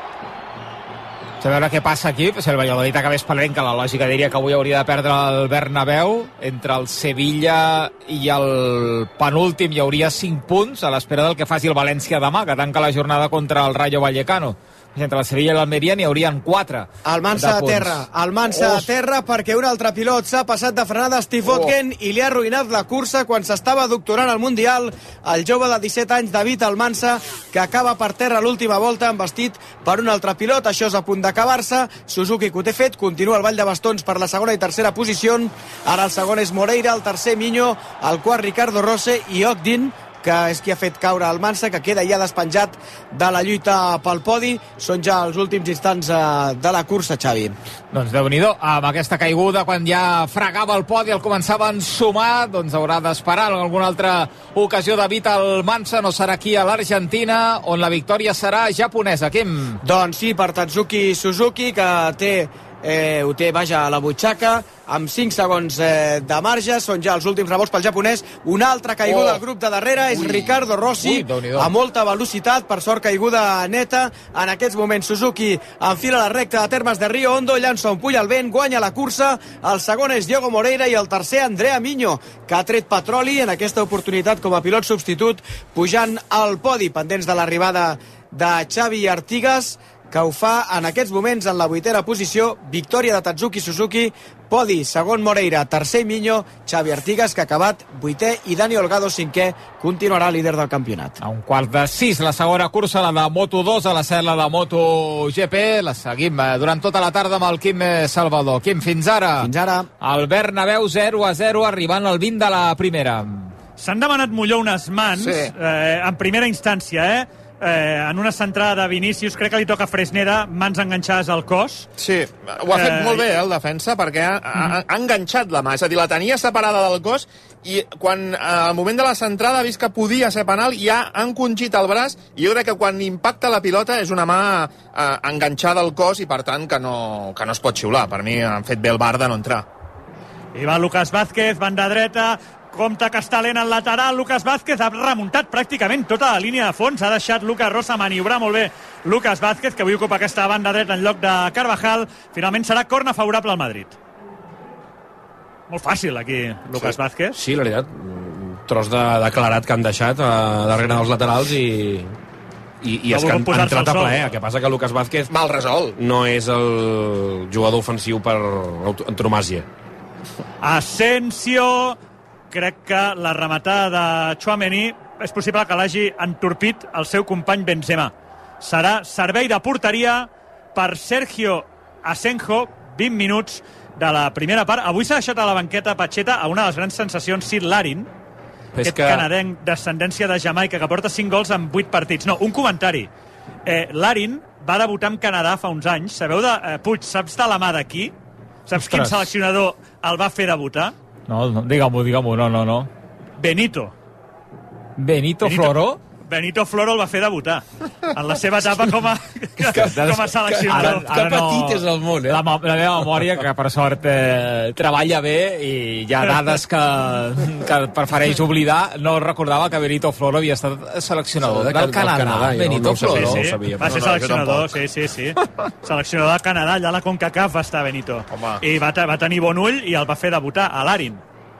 A veure què passa aquí, si el Valladolid acabés perdent, que la lògica diria que avui hauria de perdre el Bernabéu, entre el Sevilla i el penúltim hi hauria 5 punts a l'espera del que faci el València demà, que tanca la jornada contra el Rayo Vallecano. Entre la Sevilla i l'Almeria n'hi haurien 4. El Mansa a terra, a terra, perquè un altre pilot s'ha passat de frenada, Steve Otgen, i li ha arruïnat la cursa quan s'estava doctorant al Mundial. El jove de 17 anys, David Almansa, que acaba per terra l'última volta envestit per un altre pilot. Això és a punt d'acabar-se. Suzuki, que ho té fet, continua el ball de bastons per la segona i tercera posició. Ara el segon és Moreira, el tercer Miño, el quart Ricardo Rossi i Ogdin, que és qui ha fet caure el Mansa, que queda ja despenjat de la lluita pel podi. Són ja els últims instants de la cursa, Xavi. Doncs Déu-n'hi-do, amb aquesta caiguda, quan ja fregava el podi, el començava a ensumar, doncs haurà d'esperar en alguna altra ocasió. David Almansa no serà aquí a l'Argentina, on la victòria serà japonesa. Quim? Doncs sí, per Tatsuki Suzuki, que té ho té, vaja, a la butxaca, amb 5 segons de marge, són ja els últims rebots pel japonès. Una altra caiguda al grup de darrere és Ricardo Rossi, a molta velocitat, per sort caiguda neta. En aquests moments Suzuki enfila la recta de Termes de Rio Hondo, llança un puny al vent, guanya la cursa, el segon és Diogo Moreira i el tercer Andrea Miño, que ha tret petroli en aquesta oportunitat com a pilot substitut, pujant al podi, pendents de l'arribada de Xavi Artigas, que ho fa en aquests moments en la 8ª posició. Victòria de Tatsuki Suzuki, podi segon Moreira, tercer Miño, Xavi Artigas, que ha acabat 8è, i Dani Olgado 5è, continuarà líder del campionat. A 5:45 la segona cursa, la de Moto2, a la cel·la de MotoGP. La seguim durant tota la tarda amb el Quim Salvador. Quim, fins ara. Fins ara. El Bernabéu 0-0, arribant al 20 de la primera. S'han demanat Molló unes mans, en primera instància, en una centrada de Vinícius, crec que li toca a Fresneda, mans enganxades al cos. Sí, ho ha fet molt bé, el defensa, perquè ha enganxat la mà, és a dir, la tenia separada del cos, i quan al moment de la centrada ha vist que podia ser penal, ja ha encongit el braç, i jo crec que quan impacta la pilota és una mà enganxada al cos, i per tant que no es pot xiular. Per mi han fet bé el bar de no entrar. I va Lucas Vázquez, banda dreta, compte que està lent al lateral. Lucas Vázquez ha remuntat pràcticament tota la línia de fons, ha deixat Lucas Rosa maniobrar molt bé Lucas Vázquez, que avui ocupa aquesta banda dreta en lloc de Carvajal. Finalment serà corna favorable al Madrid. Molt fàcil aquí Lucas Vázquez. Sí, la veritat, un tros de clarat que han deixat darrere dels laterals i és que han entrat a plaer. El que passa que Lucas Vázquez mal resolt, no és el jugador ofensiu per antonomàsia. Asensio, crec que la rematada de Tchouaméni és possible que l'hagi entorpit el seu company Benzema. Serà servei de porteria per Sergio Asenjo, 20 minuts de la primera part. Avui s'ha deixat a la banqueta Pacheta a una de les grans sensacions, Sid Larin, aquest canadenc d'ascendència de Jamaica, que porta 5 gols en 8 partits. No, un comentari. Larin va debutar amb Canadà fa uns anys. Sabeu de... Puig, saps de la mà d'aquí? Saps quin seleccionador el va fer debutar? No, digue-m'ho, no. Benito Floro? Benito Floro el va fer debutar en la seva etapa com a seleccionador. Que petit és el món, La meva memòria, que per sort treballa bé i hi ha dades que prefereix oblidar, no recordava que Benito Floro havia estat seleccionador del Canadà. Benito Floro. Va ser seleccionador, sí. Seleccionador de Canadà, allà a la CONCACAF va estar Benito. I va tenir bon ull i el va fer debutar a l'Arin.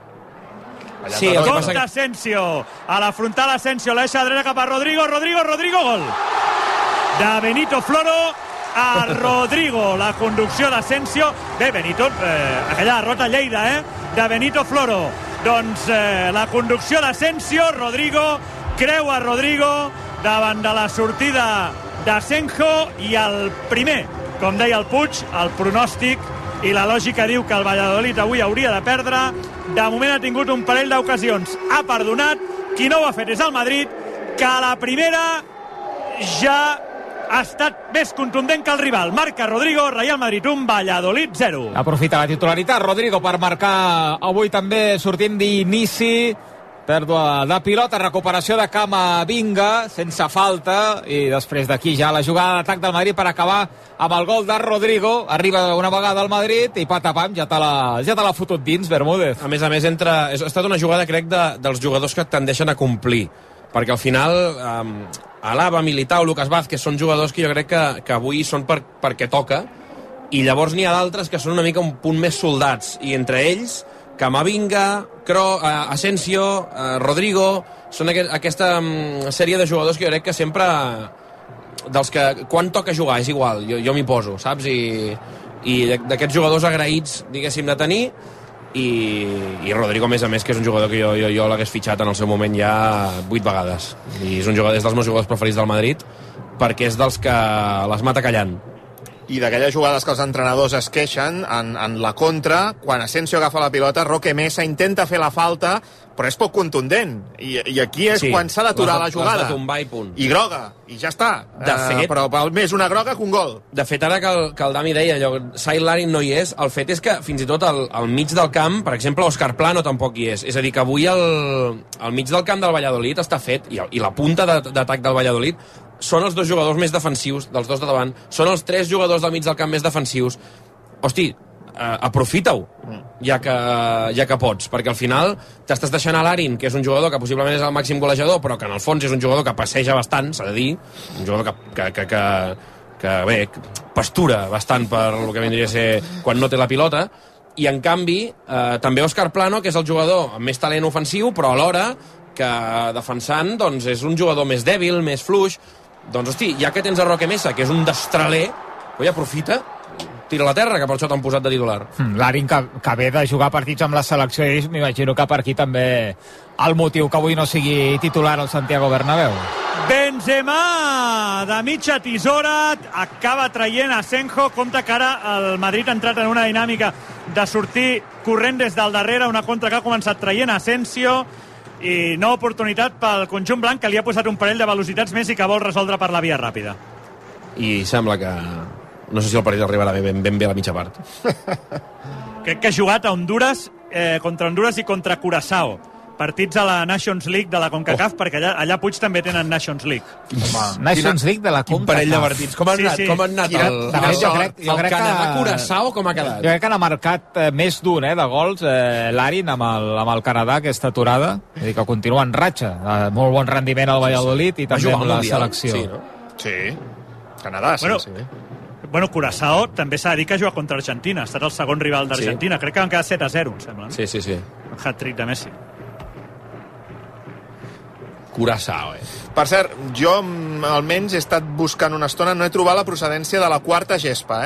Sí, compte Asensio, a la frontal Asensio, l'eixa dreta cap a Rodrigo, gol de Benito Floro a Rodrigo. La conducció d'Asensio, bé, Benito, aquella derrota a Lleida, de Benito Floro. Doncs la conducció d'Asensio, Rodrigo creua Rodrigo davant de la sortida d'Asenjo, i el primer, com deia el Puig, el pronòstic i la lògica diu que el Valladolid avui hauria de perdre. De moment ha tingut un parell d'ocasions, ha perdonat. Qui no ho ha fet és el Madrid, que a la primera ja ha estat més contundent que el rival. Marca Rodrigo, Real Madrid 1, Valladolid 0. Aprofita la titularitat Rodrigo per marcar avui també sortint d'inici. Pèrdua de pilota, recuperació de Camavinga sense falta, i després d'aquí ja la jugada d'atac del Madrid per acabar amb el gol de Rodrigo. Arriba una vegada al Madrid i patapam, ja te l'ha fotut dins, Bermúdez. A més, ha estat una jugada, crec, dels jugadors que tendeixen a complir, perquè al final Alaba, Militao, Lucas Vázquez són jugadors que jo crec que avui són perquè toca, i llavors n'hi ha d'altres que són una mica un punt més soldats, i entre ells Camavinga, Asensio, Rodrigo, són aquesta sèrie de jugadors que jo crec que sempre, dels que quan toca jugar és igual, jo m'hi poso, saps? I d'aquests jugadors agraïts, diguéssim, de tenir, i Rodrigo, a més, que és un jugador que jo l'hagués fitxat en el seu moment ja 8 vegades, i és dels meus jugadors preferits del Madrid, perquè és dels que les mata callant. I d'aquelles jugades que els entrenadors es queixen, en la contra, quan Asensio agafa la pilota, Roque Mesa intenta fer la falta, però és poc contundent. I aquí és quan s'ha d'aturar la jugada. L'has de tombar i punt. I groga, i ja està. De fet, però més una groga que un gol. De fet, ara que el Dami deia allò, Sid Larin no hi és, el fet és que fins i tot al mig del camp, per exemple, Òscar Plano tampoc hi és. És a dir, que avui al mig del camp del Valladolid està fet, i la punta d'atac del Valladolid són els dos jugadors més defensius, dels dos de davant, són els 3 jugadors del mig del camp més defensius. hosti, aprofita-ho, ja que pots, perquè al final t'estàs deixant a l'Arin, que és un jugador que possiblement és el màxim golejador, però que en el fons és un jugador que passeja bastant, s'ha de dir, un jugador que bé, pastura bastant per el que vindria a ser quan no té la pilota, i en canvi també Óscar Plano, que és el jugador amb més talent ofensiu, però alhora que defensant doncs, és un jugador més dèbil, més fluix. Doncs hosti, ja que tens a Roque Mesa, que és un destraler, oi, aprofita, tira a la terra, que per això t'han posat de titular. L'Arin que ve de jugar partits amb la selecció, m'imagino que per aquí també el motiu que avui no sigui titular al Santiago Bernabéu. Benzema de mitja tisora acaba traient Asenjo. Compte que ara el Madrid ha entrat en una dinàmica de sortir corrent des del darrere, una contra que ha començat traient Asensio, i nova oportunitat pel conjunt blanc, que li ha posat un parell de velocitats més i que vol resoldre per la via ràpida. I sembla que no sé si el partit arribarà ben bé a la mitja part. Crec que ha jugat a Honduras, contra Honduras i contra Curaçao, partits a la Nations League de la CONCACAF, perquè allà Puig també tenen Nations League. Nations League de la CONCACAF. Quin parell de partits. Com han anat? El Canadà Curaçao com ha quedat? Jo crec que n'ha marcat més d'un de gols l'Arin amb el Canadà, aquesta aturada. És dir, que continua en ratxa. Molt bon rendiment al Valladolid i també amb la selecció. Sí, no? Sí. Canadà, sí. Bueno, Curaçao també s'ha de dir que ha jugat contra Argentina. Ha estat el segon rival d'Argentina. Crec que van quedar 7-0, em sembla. Sí. Un hat-trick de Messi. Curaçao, Per cert, jo almenys he estat buscant una estona, no he trobat la procedència de la quarta gespa,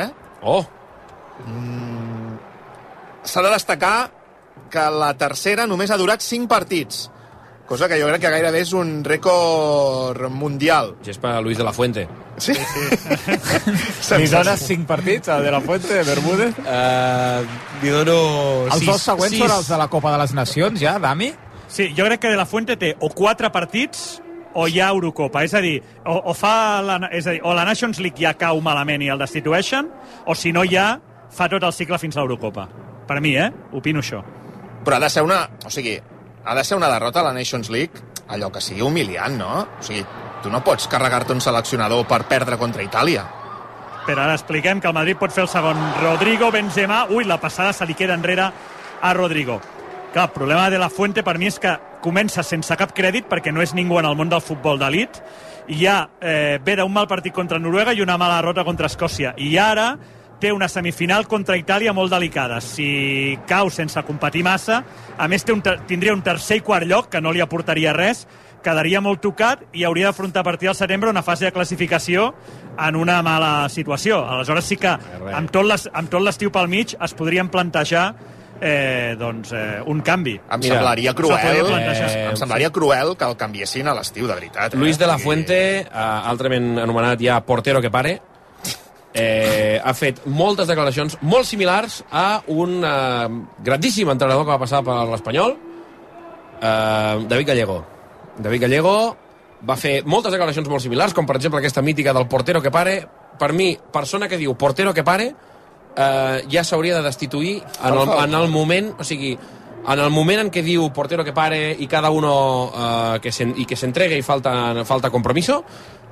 S'ha de destacar que la tercera només ha durat 5 partits, cosa que jo crec que gairebé és un rècord mundial. Gespa Luis de la Fuente. Sí. Li dones 5 partits a De la Fuente, de Bermúdez? Li dono 6. Els dos següents són els de la Copa de les Nacions, ja, Dami? Sí, jo crec que De la Fuente té o 4 partits o hi ha Eurocopa. És a dir, o la Nations League ja cau malament i el destitueixen, o si no ja fa tot el cicle fins a l'Eurocopa. Per mi, opino això. Però ha de ser una derrota a la Nations League, allò que sigui humiliant, no? O sigui, tu no pots carregar-te un seleccionador per perdre contra Itàlia. Però ara expliquem que el Madrid pot fer el segon. Rodrigo, Benzema... Ui, la passada se li queda enrere a Rodrigo. Clar, el problema de la Fuente per mi és que comença sense cap crèdit perquè no és ningú en el món del futbol d'elit i ja ve d'un mal partit contra Noruega i una mala derrota contra Escòcia. I ara té una semifinal contra Itàlia molt delicada. Si cau sense competir massa, a més tindria un tercer i quart lloc que no li aportaria res, quedaria molt tocat i hauria d'afrontar a partir del setembre una fase de classificació en una mala situació. Aleshores sí que amb tot l'estiu pel mig es podrien plantejar un canvi. Em semblaria cruel que el canviessin a l'estiu, de veritat. Luis de la Fuente, altrament anomenat ja portero que pare, ha fet moltes declaracions molt similars a un grandíssim entrenador que va passar per l'Espanyol, David Gallego. David Gallego va fer moltes declaracions molt similars, com per exemple aquesta mítica del portero que pare. Per mi, persona que diu portero que pare ja s'hauria de destituir en el moment, o sigui, en el moment en què diu portero que pare i cada uno que s'entregue i falta compromiso,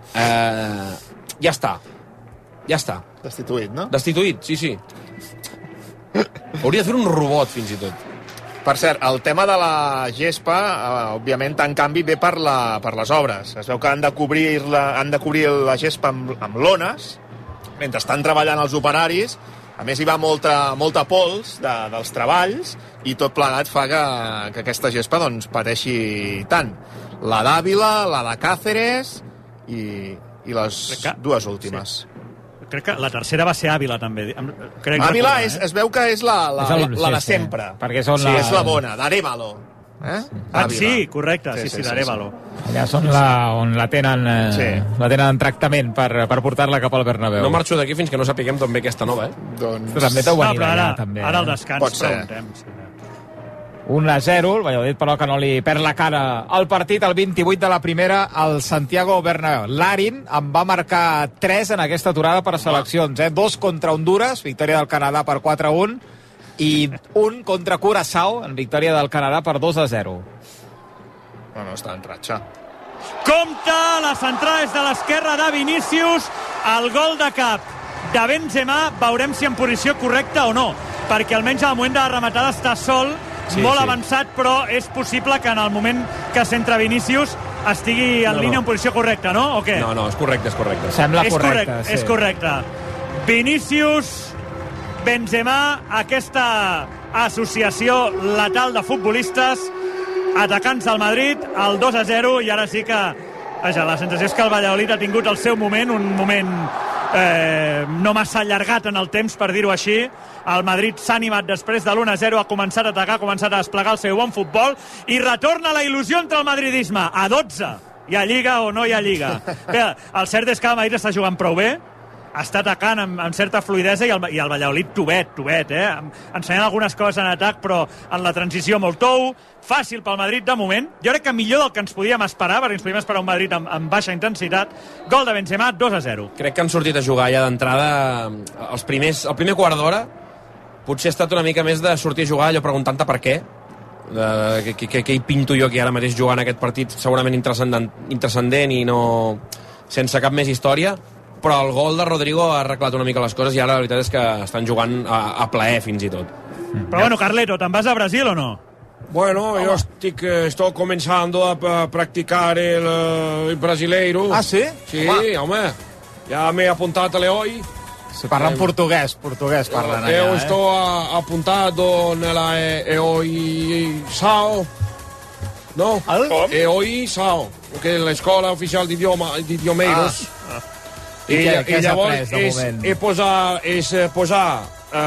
ja està. Destituït, no? Destituït, sí. Hauria de fer un robot, fins i tot. Per cert, el tema de la gespa, òbviament, en canvi, ve per les obres. Es veu que han de cobrir la gespa amb lones, mentre estan treballant els operaris. A més, hi va molta pols dels treballs i tot plegat fa que aquesta gespa doncs, pateixi tant. La d'Àvila, la de Càceres i les dues últimes. Crec que la tercera va ser Àvila, també. Àvila es veu que és la de sempre. És la bona, d'Arévalo. Sí, correcte, sí, d'Arévalo. Allà són on la tenen en tractament per portar-la cap al Bernabéu. No marxo d'aquí fins que no sapiguem d'on ve aquesta nova, Doncs... També t'ho venir allà, també. Ara el descans preguntem. 1-0, el Valladolid però que no li perd la cara al partit, el 28 de la primera al Santiago Bernabéu. L'Arin en va marcar 3 en aquesta aturada per seleccions, 2 contra Honduras, victòria del Canadà per 4-1, i 1 contra Curaçao, en victòria del Canadà per 2-0. No està en ratxa. Compte, la centrada és de l'esquerra de Vinícius, el gol de cap de Benzema, veurem si en posició correcta o no, perquè almenys al moment de la rematada està sol, molt avançat, però és possible que en el moment que centra Vinícius estigui en línia en posició correcta, no? O què? No, és correcte. Sembla correcte, És correcte. Vinícius, Benzema, aquesta associació letal de futbolistes, atacants del Madrid, el 2-0, i ara sí que la sensació és que el Valladolid ha tingut el seu moment, un moment no massa allargat en el temps, per dir-ho així. El Madrid s'ha animat després de l'1-0, ha començat a atacar, ha començat a desplegar el seu bon futbol, i retorna la il·lusió entre el madridisme. A 12. Hi ha Lliga o no hi ha Lliga? Bé, el cert és que el Madrid està jugant prou bé, està atacant amb certa fluidesa, i el Valladolid tovet, ensenyant algunes coses en atac, però en la transició molt tou, fàcil pel Madrid de moment. Jo crec que millor del que ens podíem esperar, perquè ens podíem esperar un Madrid amb baixa intensitat. Gol de Benzema, 2-0. Crec que han sortit a jugar ja d'entrada el primer quart d'hora. Potser ha estat una mica més de sortir a jugar allò preguntant-te per què. Què hi pinto jo aquí ara mateix jugant aquest partit segurament intrascendent i no sense cap més història, però el gol de Rodrigo ha arreglat una mica les coses i ara la veritat és que estan jugant a plaer fins i tot. Però bueno, Carleto, te'n vas a Brasil o no? Bueno, yo estoy comenzando a practicar el brasileiro. Ah, sí? Sí, home. Ya me he apuntado hoy. Se parla en portuguès parlen allà, Yo estoy apuntado nella EOI SAO. No? EOI SAO, que es la escola oficial d'idiomeiros. I què s'ha pres, de moment? És posar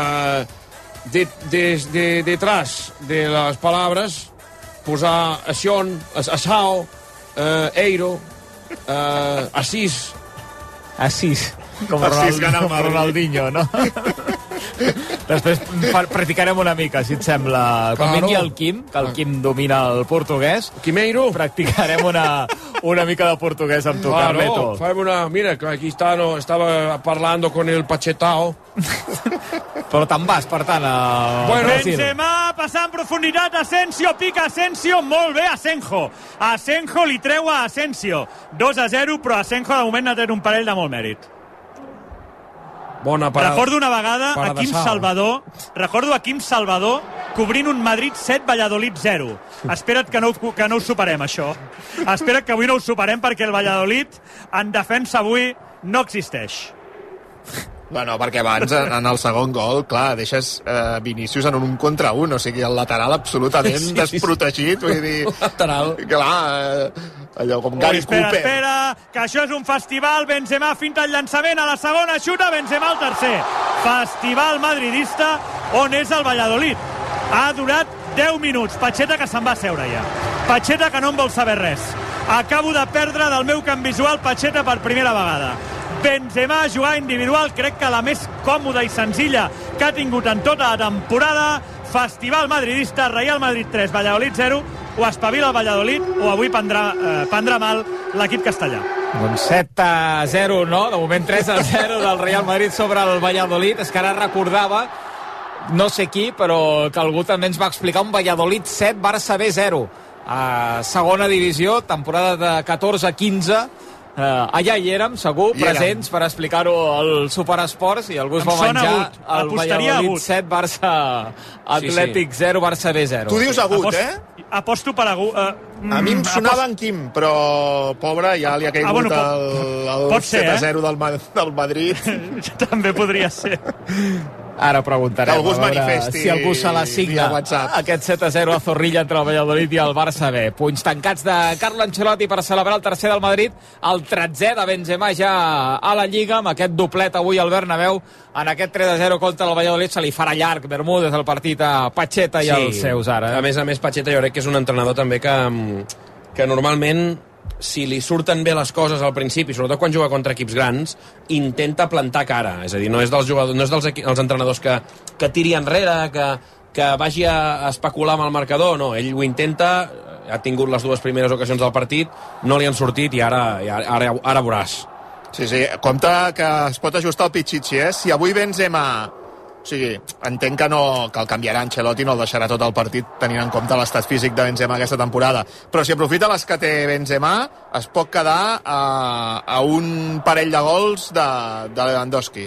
detrás de les paraules, posar acción, asao, eiro, asís. Asís. Com Ronaldinho, no? Després practicarem una mica, si et sembla. Quan vingui el Quim, que el Quim domina el portuguès, Quimeiro, practicarem una mica de portuguès amb tu, Carleto. Mira, que aquí estava parlando con el Pachetao. Però te'n vas, per tant, a Brasil. Benzema, passant en profunditat, Asensio, pica Asensio, molt bé, Asenjo li treu a Asensio. 2-0, però Asenjo de moment ha tret un parell de molt mèrit. Bona parada. Recordo una vegada a Quim Salvador cobrint un Madrid 7, Valladolid 0. Espera't que no ho superem, això. Espera't que avui no ho superem, perquè el Valladolid en defensa avui no existeix. Bueno, perquè abans, en el segon gol, clar, deixes Vinícius en un contra un, o sigui, el lateral absolutament desprotegit, vull dir... Lateral. Clar, allò com Gary Cooper. Espera, que això és un festival. Benzema finta el llançament, a la segona xuta, Benzema al tercer. Festival madridista, on és el Valladolid. Ha durat 10 minuts. Pacheta, que se'n va seure ja. Pacheta, que no en vol saber res. Acabo de perdre del meu camp visual Pacheta per primera vegada. Benzema a jugar individual, crec que la més còmoda i senzilla que ha tingut en tota la temporada. Festival madridista, Real Madrid 3, Valladolid 0. O espavila el Valladolid o avui prendrà mal l'equip castellà. Doncs 7-0, no? De moment 3-0 del Real Madrid sobre el Valladolid. És que ara recordava, no sé qui, però que algú també ens va explicar un Valladolid 7, Barça B 0. A segona divisió, temporada de 14-15. Allà hi érem, segur, presents per explicar-ho al Superesports, i algú es va menjar el Valladolid 7, Barça Atlètic 0, Barça B 0. Tu dius agut, Aposto per agut. A mi em sonava en Quim, però pobre, ja li ha caigut el 7-0 del Madrid. També podria ser. Ara preguntarem a veure si algú se l'assigna aquest 7-0 a Zorrilla entre el Valladolid i el Barça B. Punys tancats de Carlo Ancelotti per celebrar el tercer del Madrid, el 13è de Benzema ja a la Lliga, amb aquest doblet avui al Bernabéu. En aquest 3-0 contra el Valladolid se li farà llarg Bermúdez el partit a Pacheta i els seus ara. A més, Pacheta jo crec que és un entrenador també que normalment, si li surten bé les coses al principi, sobretot quan juga contra equips grans, intenta plantar cara. És a dir, no és dels entrenadors que tiri enrere, que vagi a especular amb el marcador, no, ell ho intenta, ha tingut les dues primeres ocasions del partit, no li han sortit i ara veuràs. Sí, compte que es pot ajustar el Pichichi, Si avui Benzema... O sigui, entenc que el canviarà Ancelotti, no el deixarà tot el partit tenint en compte l'estat físic de Benzema aquesta temporada, però si aprofita les que té Benzema es pot quedar a un parell de gols de Lewandowski.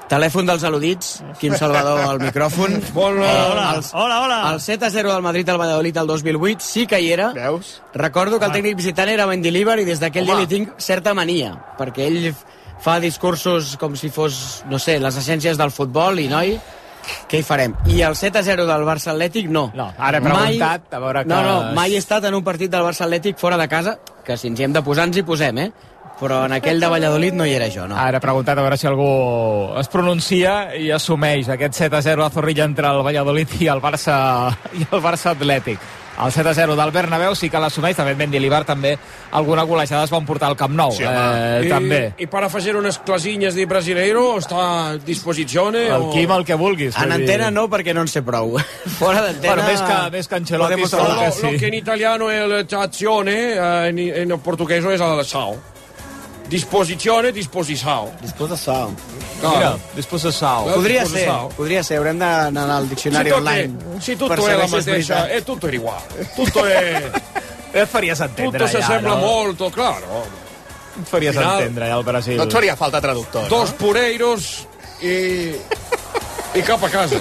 Telèfon dels al·ludits, Quim Salvador al micròfon. Hola. El 7-0 del Madrid al Valladolid el 2008 sí que hi era. Veus? Recordo que el tècnic visitant era Mendilibar i des d'aquell dia li tinc certa mania, perquè ell fa discursos com si fos, no sé, les essències del futbol i, noi, què hi farem? I el 7-0 del Barça Atlètic, no. Ara he preguntat, a veure que... No, mai he estat en un partit del Barça Atlètic fora de casa, que si ens hi hem de posar, ens hi posem, però en aquell de Valladolid no hi era jo, no. Ara he preguntat a veure si algú es pronuncia i assumeix aquest 7-0 a Zorrilla entre el Valladolid i el Barça Atlètic. El 7-0 del Bernabéu sí que l'assumeix, també Mendilibar també alguna golejada es va emportar al Camp Nou, també. I para fazer unes clasinhas de brasileiro està a disposició? El Quim, el que vulguis. En antena no, perquè no en sé prou. Fora d'antena... Bueno, més que Ancelotti segur que sí. Lo que en italiano è l'azione, in portoghese è la sao. Disposizione, disposição. Mira, disposição. Podria ser, haurem d'anar al diccionari online. Si tutto è la mateixa, è tutto uguale. Tutto è... Et faries entendre, tutto se sembra molto, claro. Et faries entendre, al Brasil. No et faria falta traductor, Dos pureiros i cap a casa.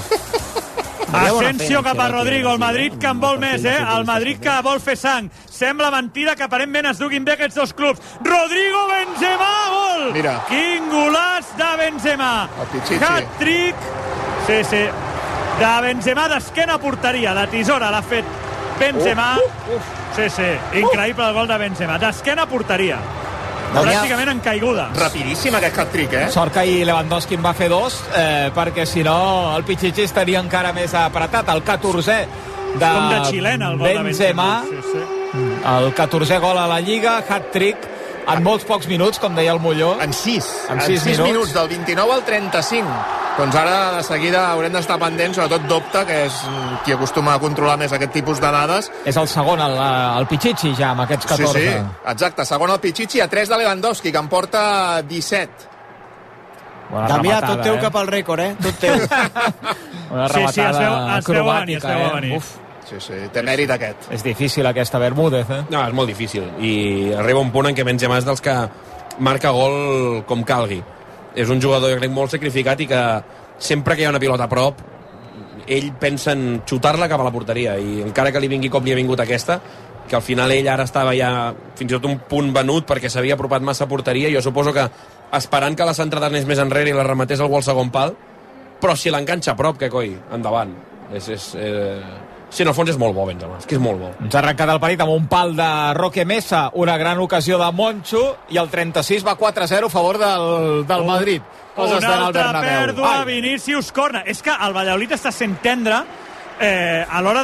Asensio cap a Rodrigo, el Madrid que en vol més, el Madrid que vol fer sang. Sembla mentida que aparentment es duguin bé aquests dos clubs. Rodrigo Benzema, gol! Mira. Quin golaç de Benzema. Hat-trick. Sí. De Benzema d'esquena a porteria, de tisora l'ha fet Benzema. Sí, increïble el gol de Benzema. D'esquena a porteria. Pràcticament en caiguda. Rapidíssim aquest hat-trick, Sort que ahir Lewandowski en va fer 2, perquè si no el Pichichi estaria encara més apretat. El 14è de xilena, el gol de Benzema. Sí. El 14è gol a la Lliga, hat-trick en molts pocs minuts, com deia el Molló. En 6 minuts, del 29 al 35. Doncs ara de seguida haurem d'estar pendents, sobretot Dopta, que és qui acostuma a controlar més aquest tipus de dades. És el segon, el Pichichi, ja, amb aquests 14. Sí, exacte, segon el Pichichi, a 3 de Lewandowski, que en porta 17. Damià, tot teu cap al rècord, tot teu. Una rematada acrobàtica, Sí, té mèrit aquest. És difícil aquesta Bermúdez, No, és molt difícil. I arriba un punt en què Benzema és dels que marca gol com calgui. És un jugador, jo crec, molt sacrificat i que sempre que hi ha una pilota a prop ell pensa en xutar-la cap a la porteria, i encara que li vingui com li ha vingut aquesta, que al final ell ara estava ja fins i tot un punt venut perquè s'havia apropat massa a porteria, jo suposo que esperant que la centrada anés més enrere i la rematés algú al segon pal, però si l'enganxa a prop, que coi, endavant. Sí, en el fons és molt bo, Benzema, és que és molt bo. Ens ha arrencat el partit amb un pal de Roque Mesa, una gran ocasió de Moncho, i el 36 va 4-0 a favor del Madrid. Una altra pèrdua, Vinícius Corna. És que el Valladolid està sent tendre a l'hora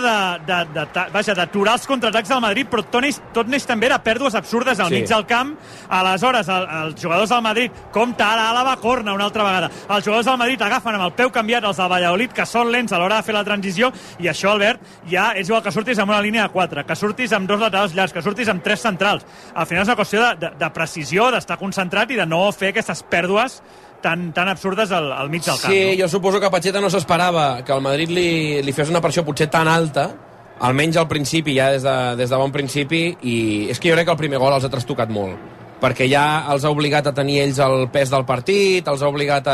d'aturar els contraatacs del Madrid, però tot neix també de pèrdues absurdes al mig del camp. Aleshores, els jugadors del Madrid, compta ara Àlava, Corna una altra vegada. Els jugadors del Madrid agafen amb el peu canviat els del Valladolid, que són lents a l'hora de fer la transició, i això, Albert, ja és igual que surtis amb una línia de 4, que surtis amb 2 laterals llargs, que surtis amb 3 centrals. Al final és una qüestió de precisió, d'estar concentrat i de no fer aquestes pèrdues tan absurdes al mig del camp. Sí, jo suposo que Pacheta no s'esperava que el Madrid li fes una pressió potser tan alta, almenys al principi, ja des de bon principi, i és que jo crec que el primer gol els ha trastocat molt, perquè ja els ha obligat a tenir ells el pes del partit, els ha obligat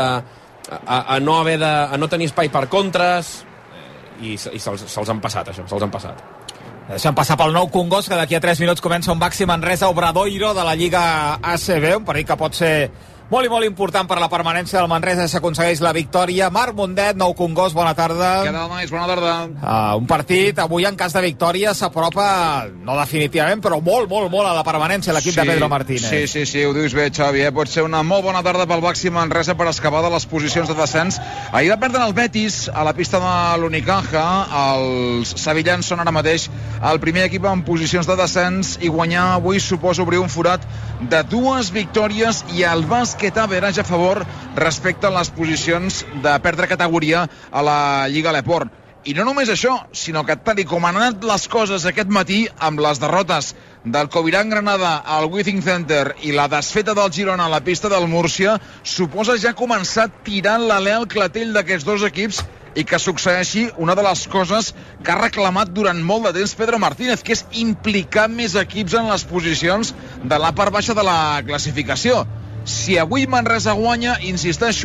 a no tenir espai per contres, i se'ls han passat, això, se'ls han passat. Deixem passar pel nou Congost, que d'aquí a 3 minuts comença un Baxi Manresa Obradoiro de la Lliga ACB, un partit que pot ser molt i molt important per la permanència del Manresa, s'aconsegueix la victòria. Marc Mundet, nou Congost, bona tarda. Què tal, nois? Bona tarda. Un partit, avui en cas de victòria s'apropa, no definitivament, però molt a la permanència l'equip de Pedro Martínez. Sí, ho dius bé, Xavi, Pot ser una molt bona tarda pel Baxi Manresa per excavar de les posicions de descens. Ahir va perdre el Betis a la pista de l'Unicaja. Els sevillans són ara mateix el primer equip en posicions de descens, i guanyar avui suposa obrir un forat de 2 victòries i el bàsquet average a favor respecte a les posicions de perdre categoria a la Lliga Leport. I no només això, sinó que tal com han anat les coses aquest matí, amb les derrotes del Covirán Granada al Withing Center i la desfeta del Girona a la pista del Múrcia, suposa ja començar tirant l'alè al clatell d'aquests dos equips i que succeeixi una de les coses que ha reclamat durant molt de temps Pedro Martínez, que és implicar més equips en les posicions de la part baixa de la classificació. Si avui Manresa guanya, insisteixo,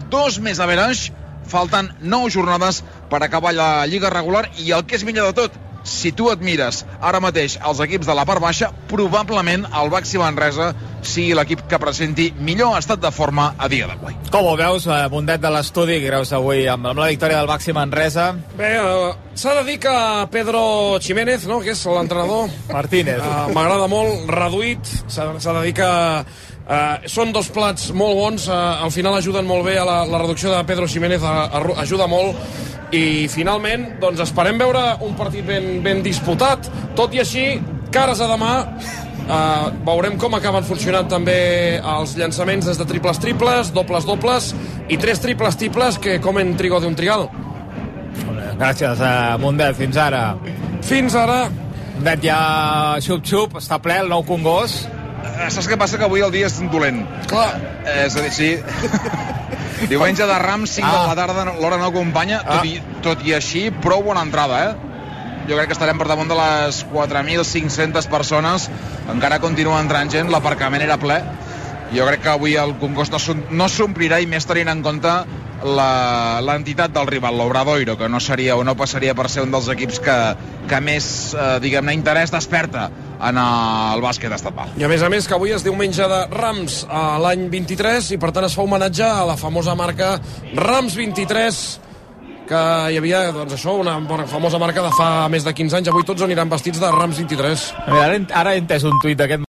2 més average. Falten 9 jornades per acabar la Lliga regular i el que és millor de tot, si tu et mires ara mateix els equips de la part baixa, probablement el Baxi Manresa sigui l'equip que presenti millor estat de forma a dia d'avui. Com ho veus, Mundet de l'estudi, que creus avui amb la victòria del Baxi Manresa? Bé, s'ha de dir que Pedro Ximénez, no?, que és l'entrenador Martínez, m'agrada molt, reduït. S'ha de dir que són dos plats molt bons, al final ajuden molt bé a la reducció de Pedro Ximénez, ajuda molt, i finalment doncs esperem veure un partit ben disputat. Tot i així, cares a demà, veurem com acaben funcionant també els llançaments des de triples, dobles i 3 triples que comen trigo d'un trigal. Gràcies, Mundet, fins ara. Fins ara. Mundet, ja xup-xup, està ple el nou Congost. Saps què passa? Que avui el dia és dolent. Clar. És a dir, sí. Diumenge de Rams, 5 de la tarda, l'hora no acompanya, tot i així, prou bona entrada, Jo crec que estarem per damunt de les 4.500 persones, encara continua entrant gent, l'aparcament era ple. Jo crec que avui el Congost no s'omplirà, i més tenint en compte l'entitat del rival, l'Obradoiro, que no seria o no passaria per ser un dels equips que més, diguem-ne, interès desperta en el bàsquet estatal. I a més que avui és diumenge de Rams a l'any 23 i per tant es fa homenatge a la famosa marca Rams 23, que hi havia, doncs això, una famosa marca de fa més de 15 anys. Avui tots aniran vestits de Rams 23. Ara he entès un tuit d'aquest